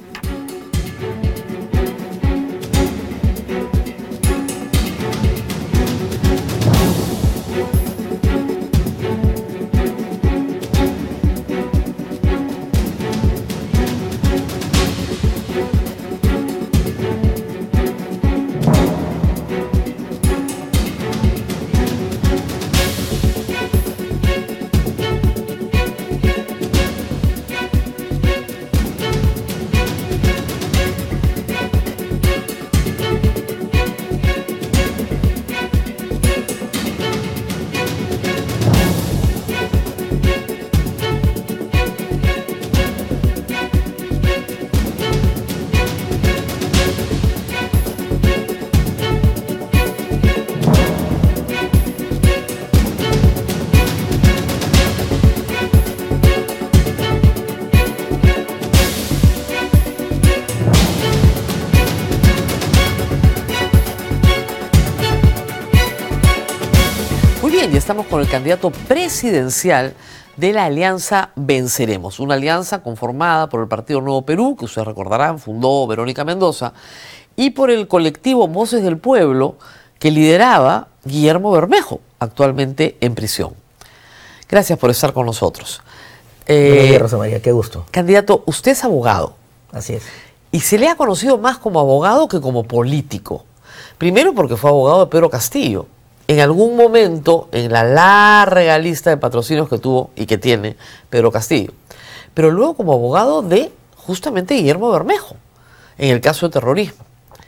Estamos con el candidato presidencial de la Alianza Venceremos, una alianza conformada por el Partido Nuevo Perú, que ustedes recordarán, fundó Verónica Mendoza, y por el colectivo Voces del Pueblo, que lideraba Guillermo Bermejo, actualmente en prisión. Gracias por estar con nosotros. Eh, Buenos días, Rosa María, qué gusto. Candidato, usted es abogado. Así es. Y se le ha conocido más como abogado que como político. Primero porque fue abogado de Pedro Castillo. En algún momento, en la larga lista de patrocinios que tuvo y que tiene Pedro Castillo. Pero luego como abogado de justamente Guillermo Bermejo, en el caso de terrorismo.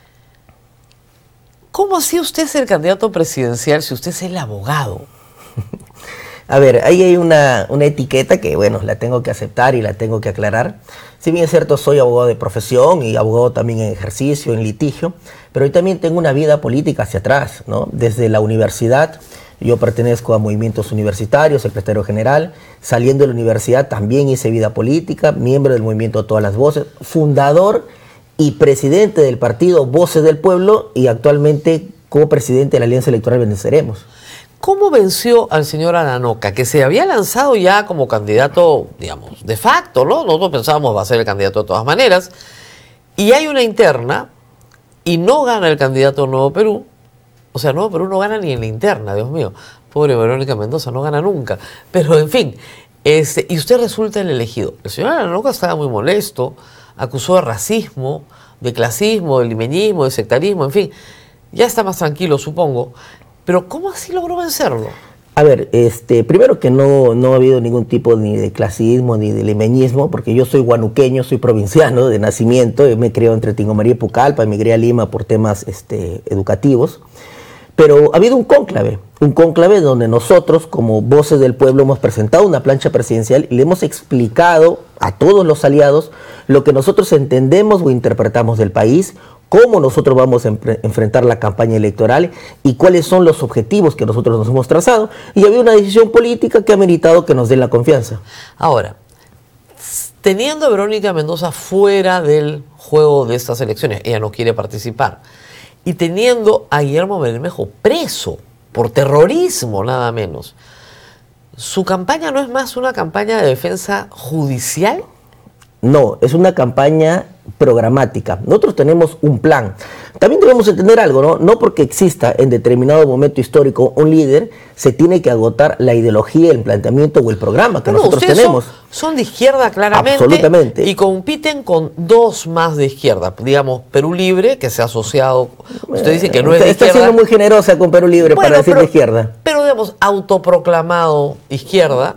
¿Cómo hacía usted ser candidato presidencial si usted es el abogado? A ver, ahí hay una, una etiqueta que, bueno, la tengo que aceptar y la tengo que aclarar. Si bien es cierto, soy abogado de profesión y abogado también en ejercicio, en litigio, pero yo también tengo una vida política hacia atrás, ¿no? Desde la universidad, yo pertenezco a movimientos universitarios, secretario general. Saliendo de la universidad también hice vida política, miembro del movimiento Todas las Voces, fundador y presidente del partido Voces del Pueblo y actualmente copresidente de la Alianza Electoral Venceremos. ¿Cómo venció al señor Aranoca, que se había lanzado ya como candidato, digamos, de facto, ¿no? Nosotros pensábamos va a ser el candidato de todas maneras, y hay una interna, y no gana el candidato Nuevo Perú? O sea, Nuevo Perú no gana ni en la interna, Dios mío. Pobre Verónica Mendoza, no gana nunca. Pero, en fin, este, y usted resulta el elegido. El señor Aranoca estaba muy molesto, acusó de racismo, de clasismo, de limeñismo, de sectarismo, en fin. Ya está más tranquilo, supongo. Pero ¿cómo así logró vencerlo? A ver, este, primero que no, no ha habido ningún tipo ni de clasismo ni de limeñismo, porque yo soy guanuqueño, soy provinciano de nacimiento, yo me crié entre Tingomaría y Pucallpa, emigré a Lima por temas este, educativos. Pero ha habido un cónclave, un cónclave donde nosotros como Voces del Pueblo hemos presentado una plancha presidencial y le hemos explicado a todos los aliados lo que nosotros entendemos o interpretamos del país, cómo nosotros vamos a enfrentar la campaña electoral y cuáles son los objetivos que nosotros nos hemos trazado. Y había una decisión política que ha meritado que nos den la confianza. Ahora, teniendo a Verónica Mendoza fuera del juego de estas elecciones, ella no quiere participar, y teniendo a Guillermo Bermejo preso por terrorismo nada menos, ¿su campaña no es más una campaña de defensa judicial? No, es una campaña programática. Nosotros tenemos un plan. También debemos entender algo, ¿no? No porque exista en determinado momento histórico un líder, se tiene que agotar la ideología, el planteamiento o el programa que bueno, nosotros ustedes tenemos. Son, son de izquierda claramente. Absolutamente. Y compiten con dos más de izquierda. Digamos, Perú Libre, que se ha asociado. Usted dice que no es de Está izquierda. siendo muy generosa con Perú Libre Bueno, para decir pero, de izquierda. Pero, digamos, autoproclamado izquierda.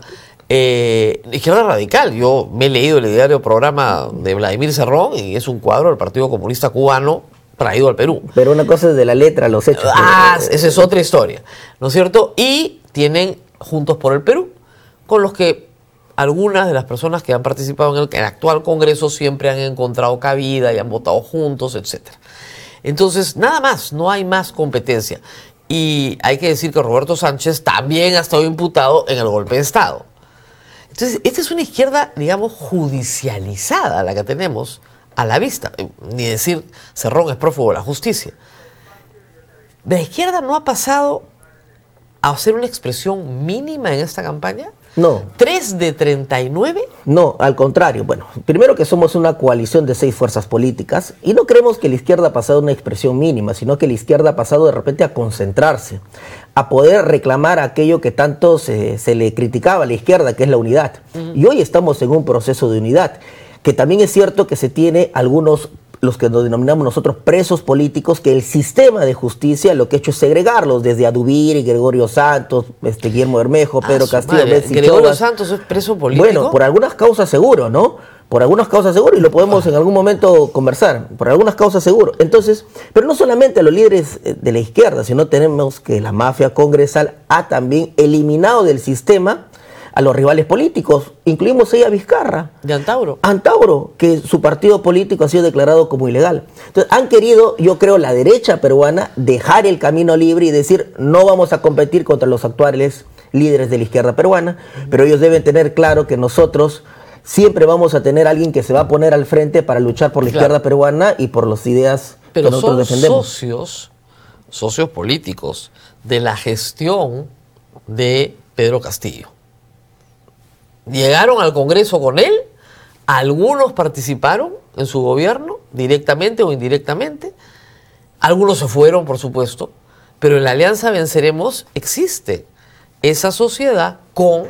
Eh, izquierda radical. Yo me he leído el diario programa de Vladimir Cerrón y es un cuadro del Partido Comunista Cubano traído al Perú. Pero una cosa es de la letra a los hechos. Ah, esa es otra historia, ¿no es cierto? Y tienen Juntos por el Perú, con los que algunas de las personas que han participado en el, en el actual Congreso siempre han encontrado cabida y han votado juntos, etcétera. Entonces, nada más, no hay más competencia. Y hay que decir que Roberto Sánchez también ha estado imputado en el golpe de Estado. Entonces, esta es una izquierda, digamos, judicializada la que tenemos a la vista. Ni decir Cerrón es prófugo de la justicia. ¿De la izquierda no ha pasado a hacer una expresión mínima en esta campaña? No. ¿Tres de treinta y nueve? No, al contrario. Bueno, primero que somos una coalición de seis fuerzas políticas y no creemos que la izquierda ha pasado a una expresión mínima, sino que la izquierda ha pasado de repente a concentrarse, a poder reclamar aquello que tanto se, se le criticaba a la izquierda, que es la unidad. Uh-huh. Y hoy estamos en un proceso de unidad, que también es cierto que se tiene algunos, los que nos denominamos nosotros presos políticos, que el sistema de justicia lo que ha hecho es segregarlos, desde Adubiri, Gregorio Santos, este, Guillermo Bermejo, ah, Pedro Castillo, madre, Betsy ¿Gregorio Chovas. Santos es preso político? Bueno, por algunas causas seguro, ¿no? Por algunas causas seguro, y lo podemos en algún momento conversar, por algunas causas seguro. Entonces, pero no solamente a los líderes de la izquierda, sino tenemos que la mafia congresal ha también eliminado del sistema a los rivales políticos. Incluimos ahí a Vizcarra. ¿De Antauro? Antauro, que su partido político ha sido declarado como ilegal. Entonces, han querido, yo creo, la derecha peruana dejar el camino libre y decir, no vamos a competir contra los actuales líderes de la izquierda peruana, pero ellos deben tener claro que nosotros siempre vamos a tener a alguien que se va a poner al frente para luchar por la claro. izquierda peruana y por las ideas pero que nosotros son defendemos. socios, socios políticos de la gestión de Pedro Castillo. Llegaron al Congreso con él, algunos participaron en su gobierno, directamente o indirectamente, algunos se fueron, por supuesto, pero en la Alianza Venceremos existe esa sociedad con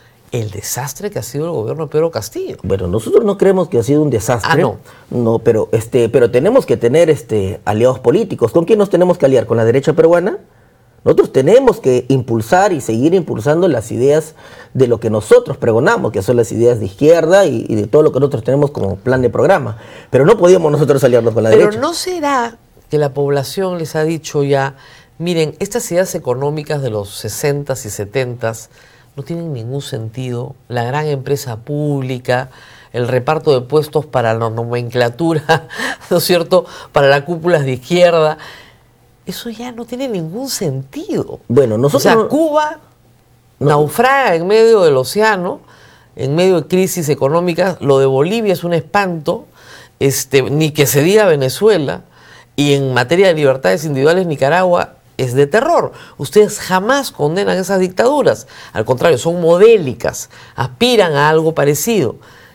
el desastre que ha sido el gobierno de Pedro Castillo. Bueno, nosotros no creemos que ha sido un desastre. Ah, no. No, pero, este, pero tenemos que tener este, aliados políticos. ¿Con quién nos tenemos que aliar? ¿Con la derecha peruana? Nosotros tenemos que impulsar y seguir impulsando las ideas de lo que nosotros pregonamos, que son las ideas de izquierda y, y de todo lo que nosotros tenemos como plan de programa. Pero no podíamos nosotros aliarnos con la Pero derecha. ¿no será que la población les ha dicho ya, miren, estas ideas económicas de los sesentas y setentas no tienen ningún sentido? La gran empresa pública, el reparto de puestos para la nomenclatura, ¿no es cierto?, para las cúpulas de izquierda, eso ya no tiene ningún sentido. Bueno, nosotros... O sea, Cuba no, naufraga en medio del océano, en medio de crisis económicas. Lo de Bolivia es un espanto, este, ni que se diga Venezuela, y en materia de libertades individuales Nicaragua es de terror. Ustedes jamás condenan esas dictaduras, al contrario, son modélicas, aspiran a algo parecido.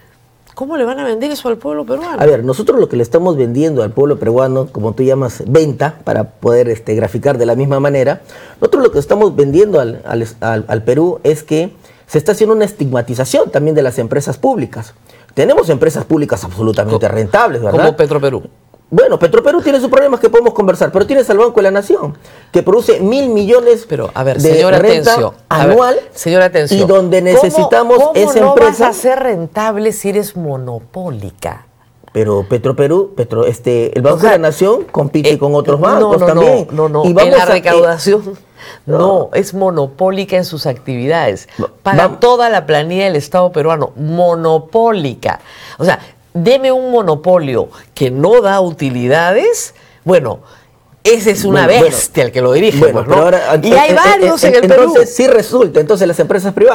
¿Cómo le van a vender eso al pueblo peruano? A ver, nosotros lo que le estamos vendiendo al pueblo peruano, como tú llamas, venta, para poder este, graficar de la misma manera, nosotros lo que estamos vendiendo al, al, al, al Perú es que se está haciendo una estigmatización también de las empresas públicas. Tenemos empresas públicas absolutamente como, rentables, ¿verdad? Como Petroperú. Bueno, Petroperú tiene sus problemas que podemos conversar, pero tienes al Banco de la Nación, que produce mil millones pero, a ver, de señora renta Atencio, anual, ver, señora Atencio, y donde necesitamos ¿cómo, cómo esa no empresa. vas a ser rentable si eres monopólica? Pero Petroperú, Petro, este, el Banco O sea, de la Nación compite eh, con otros no, bancos no, también. No, no, no. Y vamos en la a, recaudación, eh, no, no, es monopólica en sus actividades. Paga va, toda la planilla del Estado peruano, monopólica. O sea, deme un monopolio que no da utilidades, bueno, ese es una bueno, bestia bueno, el que lo dirige. Bueno, pues, pero ¿no? ahora, y hay eh, varios eh, en el Perú. Entonces sí resulta, entonces las empresas privadas,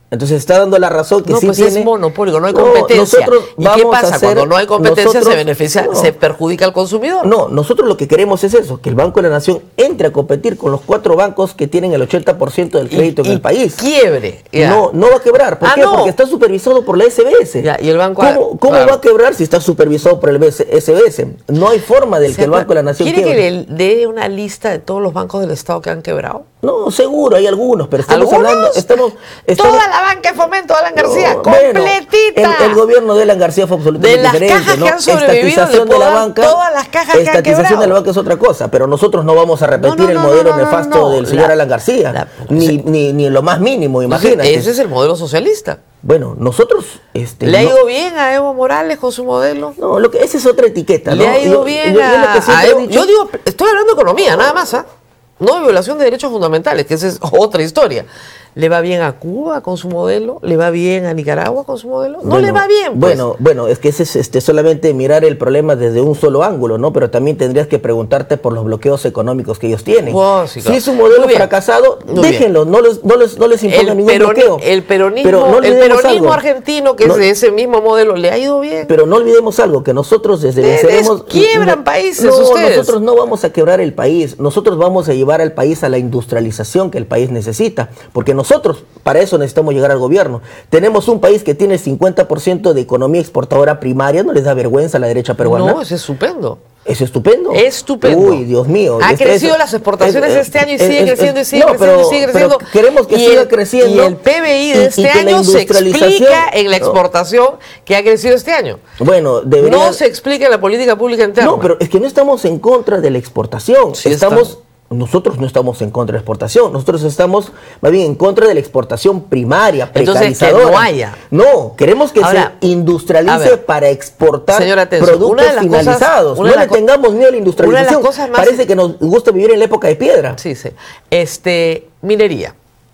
Entonces está dando la razón que no, sí pues tiene... es monopólico, no hay No, competencia. nosotros ¿Y vamos qué pasa? a hacer- Cuando no hay competencia nosotros- se beneficia, no. se perjudica al consumidor. No, nosotros lo que queremos es eso, que el Banco de la Nación entre a competir con los cuatro bancos que tienen el ochenta por ciento del crédito Y- en y el país. quiebre. Ya. No, no va a quebrar. ¿Por Ah, qué? no. Porque está supervisado por la S B S. Ya, y el banco- ¿Cómo, cómo claro. va a quebrar si está supervisado por el S B S? No hay forma del O sea, que el Banco de la Nación ¿Quiere quiebre. que le dé una lista de todos los bancos del Estado que han quebrado? No, seguro, hay algunos, pero estamos ¿Algunos? hablando... Estamos, estamos- Toda la banca de fomento de Alan García, No, bueno, completita. el, el gobierno de Alan García fue absolutamente De las diferente, cajas ¿no? que han sobrevivido, Estatización le puedo de la dar banca, todas las cajas que han estatización quebrado. de la banca es otra cosa, pero nosotros no vamos a repetir No, no, el no, modelo no, no, nefasto no, del señor la- Alan García, la- ni, ni, ni en lo más mínimo, Entonces, imagínate. ese es el modelo socialista. Bueno, nosotros... Este, ¿Le ha no- ido bien a Evo Morales con su modelo? No, lo que, esa es otra etiqueta, ¿no? ¿Le ha ido Yo- bien yo- yo lo a, que siempre a he Evo? dicho- Yo digo, estoy hablando de economía, nada más, ¿ah? No de violación de derechos fundamentales, que esa es otra historia. ¿Le va bien a Cuba con su modelo? ¿Le va bien a Nicaragua con su modelo? No Bueno, le va bien, pues. Bueno, bueno, es que ese es este, solamente mirar el problema desde un solo ángulo, ¿no? Pero también tendrías que preguntarte por los bloqueos económicos que ellos tienen. Oh, sí, claro. Si es un modelo Muy bien. fracasado, Muy déjenlo, no les, no les, no les impongan el, ningún peroni- bloqueo. el peronismo, Pero no el olvidemos peronismo algo. argentino, que No- es de ese mismo modelo, ¿le ha ido bien? Pero no olvidemos algo, que nosotros desde Ustedes venceremos... quiebran no, países, no, ustedes. nosotros no vamos a quebrar el país, nosotros vamos a llevar al país a la industrialización que el país necesita, porque nosotros para eso necesitamos llegar al gobierno. Tenemos un país que tiene cincuenta por ciento de economía exportadora primaria, ¿no les da vergüenza a la derecha peruana? No, es estupendo. Es estupendo. Estupendo. Uy, Dios mío. Ha Es- crecido es- las exportaciones es- este año y es- sigue es- creciendo y es- sigue no, creciendo pero- y sigue pero creciendo. queremos que Y siga el- creciendo. Y el P B I y- de y este que la año se industrialización- explica en la no. exportación que ha crecido este año. Bueno, debería... No se explica en la política pública interna. No, pero es que no estamos en contra de la exportación. Sí estamos... estamos. Nosotros no estamos en contra de la exportación, nosotros estamos más bien en contra de la exportación primaria, Entonces, que precarizadora. no haya. No, queremos que Ahora, se industrialice a ver, para exportar señora Tenzo, productos una de las cosas- finalizados. una No de le las co- tengamos miedo a la una de las industrialización. cosas más- Parece que nos gusta vivir en la época de piedra. Sí, sí. Este, minería.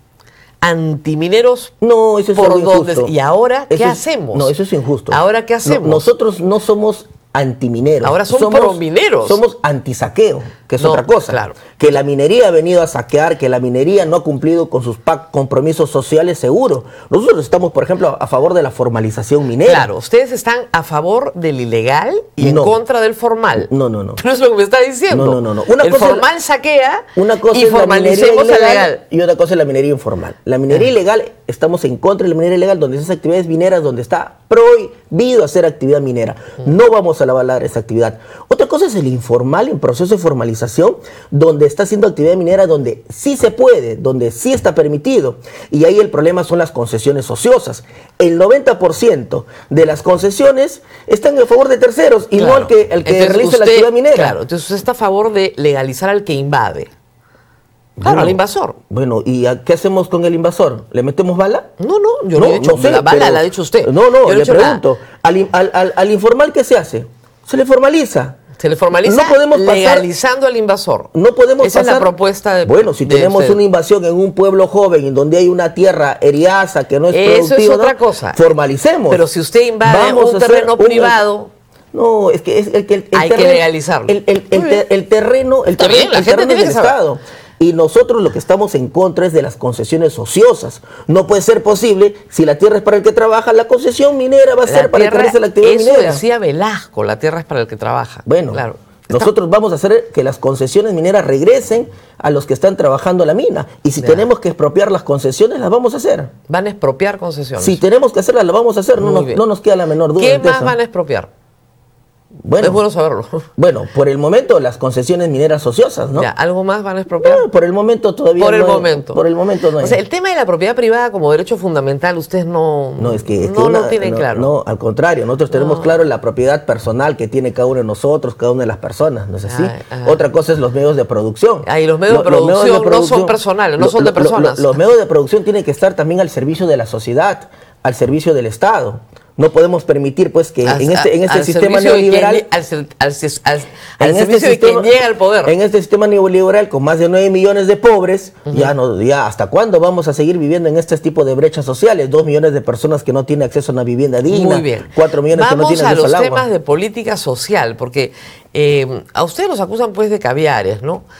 Antimineros. No, eso es ¿Por algo dónde? injusto. ¿Y ahora qué Eso es- hacemos? No, eso es injusto. ¿Ahora qué No, hacemos? nosotros no somos antimineros. Ahora son somos, promineros. Somos antisaqueo, que es No, otra cosa. claro. Que la minería ha venido a saquear, que la minería no ha cumplido con sus pac- compromisos sociales, seguro. Nosotros estamos, por ejemplo, a favor de la formalización minera. Claro, ustedes están a favor del ilegal y en No. contra del formal. No, no, no. Pero es lo que me está diciendo. No, no, no, no. Una el cosa es la- formal saquea Una cosa y es la minería formalicemos el ilegal legal. y otra cosa es la minería informal. La minería ilegal, estamos en contra de la minería ilegal, donde esas actividades mineras, donde está prohibido hacer actividad minera. No vamos a avalar esa actividad. Otra cosa es el informal, en proceso de formalización, donde está haciendo actividad minera, donde sí se puede, donde sí está permitido. Y ahí el problema son las concesiones ociosas. El noventa por ciento de las concesiones están en favor de terceros y no Claro. al que, el que Entonces realiza la usted- actividad minera. Claro, entonces usted está a favor de legalizar al que invade. Claro, Bueno, al invasor. Bueno, ¿y a- qué hacemos con el invasor? ¿Le metemos bala? No, no, yo no, he dicho, sé, la bala pero- la ha dicho usted. No, no, Yo he le dicho nada. pregunto. Al, in- al- al- al informal, ¿qué se hace? Se le formaliza. Se le formaliza No podemos pasar- legalizando al invasor. No podemos Esa pasar. es la propuesta de. Bueno, si de tenemos usted. una invasión en un pueblo joven, en donde hay una tierra eriaza que no es Eso es productiva, otra ¿no? cosa. Formalicemos. Pero si usted invade Vamos un a hacer terreno un- privado. No, es que es el que el, el Hay que legalizarlo. El, el- el Muy te- bien. el terreno, el Está terreno, bien, la el gente terreno tiene es que del saber. Estado. Y nosotros lo que estamos en contra es de las concesiones ociosas. No puede ser posible, si la tierra es para el que trabaja, la concesión minera va a La ser para el que tierra- realiza la actividad eso minera. decía Velasco, la tierra es para el que trabaja. Bueno, claro. nosotros vamos a hacer que las concesiones mineras regresen a los que están trabajando la mina. Y si Ya. tenemos que expropiar las concesiones, las vamos a hacer. Van a expropiar concesiones. Si tenemos que hacerlas, las vamos a hacer. No Muy nos, bien. no nos queda la menor duda. ¿Qué de más eso. van a expropiar? Bueno, Es bueno saberlo. bueno, por el momento las concesiones mineras ociosas, ¿no? Ya, ¿algo más van a expropiar? No, por el momento todavía Por el no hay- momento. Por el momento no hay. O sea, el tema de la propiedad privada como derecho fundamental, ustedes no, No, es que, es que no una- lo tienen no, claro. No, al contrario, nosotros tenemos No. claro la propiedad personal que tiene cada uno de nosotros, cada una de las personas, ¿no es así? Ay, ay. Otra cosa es los medios de producción. Ah, y los medios de Lo- los producción no son personales, no son de personas. los medios de producción tienen que estar también al servicio de la sociedad, al servicio del Estado. No podemos permitir, pues, que Al- en este, en este al sistema servicio de quien neoliberal... lle- al, ser- al, ses- al- al en este servicio de quien sistema- llega al poder. En este sistema neoliberal con más de nueve millones de pobres, ya no, ya hasta cuándo vamos a seguir viviendo en este tipo de brechas sociales, dos millones de personas que no tienen acceso a una vivienda digna, Muy bien. cuatro millones Vamos que no tienen a acceso los al agua. temas de política social, porque eh, a ustedes los acusan pues de caviares, ¿no?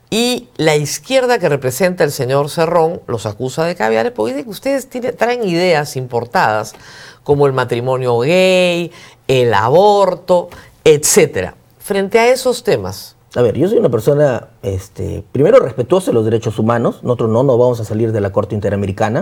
Y la izquierda que representa el señor Cerrón los acusa de caviares porque dicen que ustedes tiene, traen ideas importadas como el matrimonio gay, el aborto, etcétera. Frente a esos temas. A ver, yo soy una persona, este, primero, respetuosa de los derechos humanos. Nosotros no nos vamos a salir de la Corte Interamericana.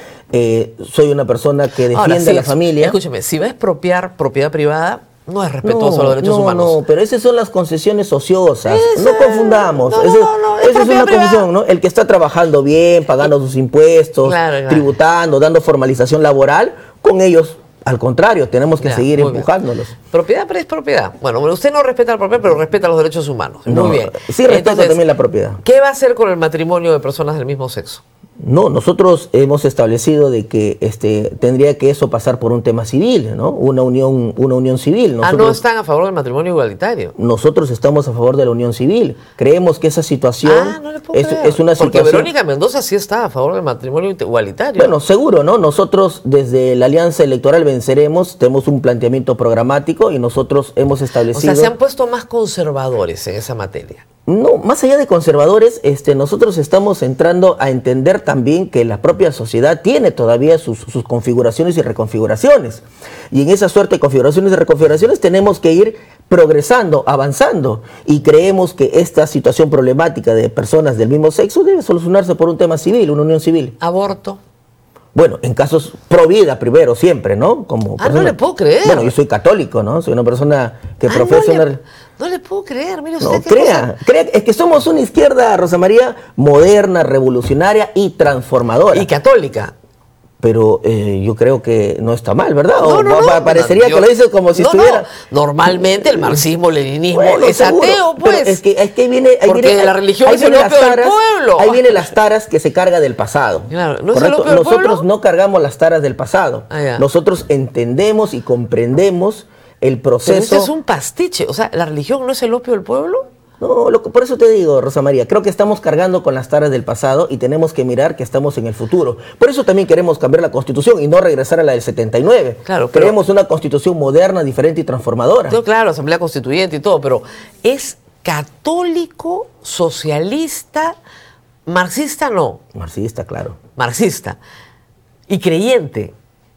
Eh, soy una persona que defiende Ahora, si a la familia. Escúcheme, si va a expropiar propiedad privada, no es respetuoso no, a los derechos no, humanos. No, pero esas son las concesiones ociosas. Esa, no confundamos. No, no, esa no, no, es esa es una privada. confusión, ¿no? El que está trabajando bien, pagando sus impuestos, Claro, claro. tributando, dando formalización laboral, con ellos, al contrario, tenemos que Ya, seguir muy bien. empujándolos. Propiedad, pero es propiedad. Bueno, bueno, usted no respeta la propiedad, pero respeta los derechos humanos. No, Muy bien. sí respeto Entonces, también la propiedad. ¿qué va a hacer con el matrimonio de personas del mismo sexo? No, nosotros hemos establecido de que este tendría que eso pasar por un tema civil, ¿no? Una unión, una unión civil. Ah, Nosotros, no están a favor del matrimonio igualitario. nosotros estamos a favor de la unión civil. Creemos que esa situación Ah, no le puedo es, creer. es una Porque situación. Verónica Mendoza sí está a favor del matrimonio igualitario. Bueno, seguro, ¿no? Nosotros desde la Alianza Electoral Venceremos tenemos un planteamiento programático y nosotros hemos o establecido. sea, se han puesto más conservadores en esa materia. No, más allá de conservadores, este, nosotros estamos entrando a entender también que la propia sociedad tiene todavía sus, sus configuraciones y reconfiguraciones. Y en esa suerte de configuraciones y reconfiguraciones tenemos que ir progresando, avanzando. Y creemos que esta situación problemática de personas del mismo sexo debe solucionarse por un tema civil, una unión civil. Aborto. Bueno, en casos pro vida primero, siempre, ¿no? Como Ah, no le puedo creer. Bueno, yo soy católico, ¿no? Soy una persona que Ah, profesa no, una... le, no le puedo creer, mire usted No, qué crea, cosa. crea, es que somos una izquierda, Rosa María, moderna, revolucionaria y transformadora. Y católica. Pero eh, yo creo que no está mal, ¿verdad? No, O no, no, pa- parecería yo- que lo dices como si no, estuviera... no. Normalmente el marxismo-leninismo Bueno, es seguro, ateo, pero pues. Es que, es que ahí viene, ahí Porque viene- la religión ahí es el vienen las opio del taras- pueblo. Ahí vienen las taras que se carga del pasado. Claro, ¿no es el ¿correcto? opio del Nosotros pueblo? no cargamos las taras del pasado. Ah, ya. Nosotros entendemos y comprendemos el Pero proceso... este es un pastiche. O sea, ¿la religión no es el opio del pueblo? No, lo que- por eso te digo, Rosa María, creo que estamos cargando con las taras del pasado y tenemos que mirar que estamos en el futuro. Por eso también queremos cambiar la Constitución y no regresar a la del setenta y nueve. Claro, pero- Queremos una Constitución moderna, diferente y transformadora. No, claro, Asamblea Constituyente y todo, pero es católico, socialista, marxista no, Marxista, claro. marxista, y creyente.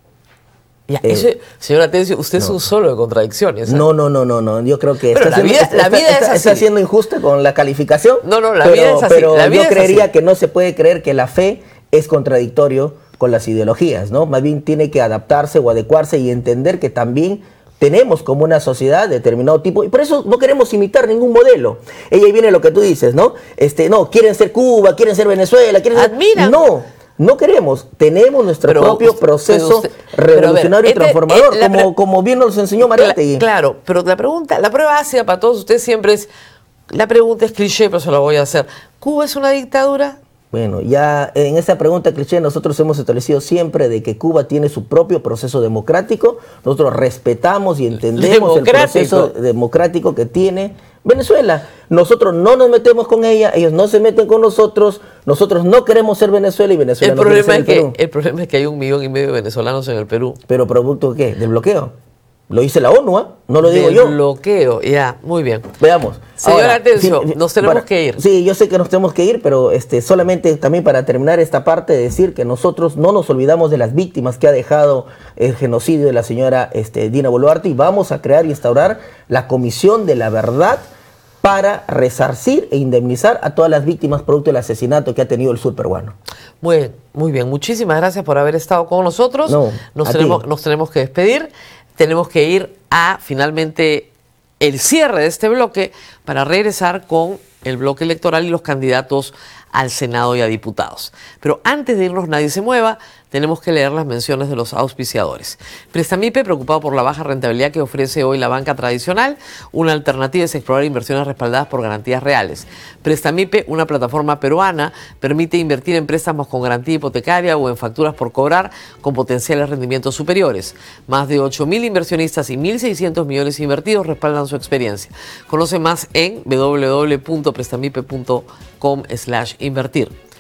Ya, Eh, eso, señor Atencio, usted es un solo de contradicciones. ¿eh? No, no, no, no, no. Yo creo que Pero está, la siendo, vida- está- la está- vida es está- así. está siendo injusta con la calificación. No, no, la pero, vida es así, Pero la vida yo es creería así. que no se puede creer que la fe es contradictorio con las ideologías, ¿no? Más bien tiene que adaptarse o adecuarse y entender que también tenemos como una sociedad determinado tipo, y por eso no queremos imitar ningún modelo. Ella ahí viene lo que tú dices, ¿no? Este, no, quieren ser Cuba, quieren ser Venezuela, quieren ser... Admiran. No. No queremos, tenemos nuestro Pero propio usted- proceso pero usted- pero a ver, revolucionario este- y transformador, eh, la como, pre- como bien nos enseñó Mariátegui. Cla- Claro, pero la pregunta, la prueba ácida para todos ustedes siempre es, la pregunta es cliché, pero se la voy a hacer. ¿Cuba es una dictadura? Bueno, ya en esa pregunta cliché nosotros hemos establecido siempre de que Cuba tiene su propio proceso democrático. Nosotros respetamos y entendemos el Democrático. proceso democrático que tiene Venezuela. Nosotros no nos metemos con ella, ellos no se meten con nosotros. Nosotros no queremos ser Venezuela y Venezuela El no quiere problema, ser es el que, Perú. el problema es que hay un millón y medio de venezolanos en el Perú. Pero producto de qué? Del bloqueo. Lo dice la ONU, ¿ah? No lo digo Del yo. bloqueo, ya, muy bien. Veamos. Señora Atencio, sí, nos tenemos para- que ir. Sí, yo sé que nos tenemos que ir, pero este, solamente también para terminar esta parte, decir que nosotros no nos olvidamos de las víctimas que ha dejado el genocidio de la señora este, Dina Boluarte y vamos a crear e instaurar la Comisión de la Verdad para resarcir e indemnizar a todas las víctimas producto del asesinato que ha tenido el sur peruano. Muy bien, muy bien. Muchísimas gracias por haber estado con nosotros. No, nos, a tenemos, ti. nos tenemos que despedir. Tenemos que ir a finalmente el cierre de este bloque para regresar con el bloque electoral y los candidatos al Senado y a diputados. Pero antes de irnos, nadie se mueva, tenemos que leer las menciones de los auspiciadores. Prestamipe, preocupado por la baja rentabilidad que ofrece hoy la banca tradicional, una alternativa es explorar inversiones respaldadas por garantías reales. Prestamipe, una plataforma peruana, permite invertir en préstamos con garantía hipotecaria o en facturas por cobrar con potenciales rendimientos superiores. Más de ocho mil inversionistas y mil seiscientos millones invertidos respaldan su experiencia. Conoce más en w w w punto prestamipe punto com slash invertir.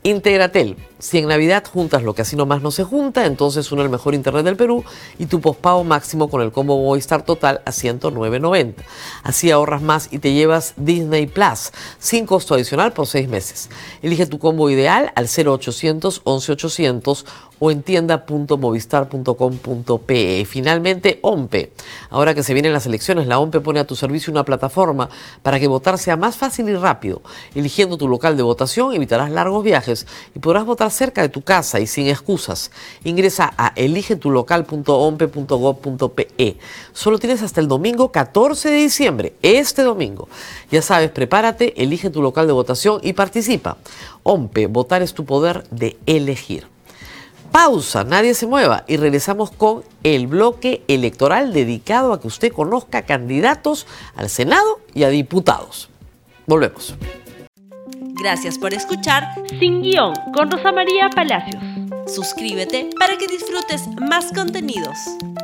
Integratel. Si en Navidad juntas lo que así nomás no se junta, entonces uno el mejor internet del Perú y tu pospago máximo con el combo Movistar Total a ciento nueve noventa. Así ahorras más y te llevas Disney Plus sin costo adicional por seis meses. Elige tu combo ideal al cero ochocientos once ochocientos o en tienda punto movistar punto com punto pe. Finalmente, OMPE. Ahora que se vienen las elecciones, la OMPE pone a tu servicio una plataforma para que votar sea más fácil y rápido. Eligiendo tu local de votación evitarás largos viajes y podrás votar cerca de tu casa y sin excusas. Ingresa a elige tu local punto ompe punto gob punto pe. Solo tienes hasta el domingo catorce de diciembre, este domingo. Ya sabes, prepárate, elige tu local de votación y participa. OMPE, votar es tu poder de elegir. Pausa, nadie se mueva y regresamos con el bloque electoral dedicado a que usted conozca candidatos al Senado y a diputados. Volvemos. Gracias por escuchar Sin Guión con Rosa María Palacios. Suscríbete para que disfrutes más contenidos.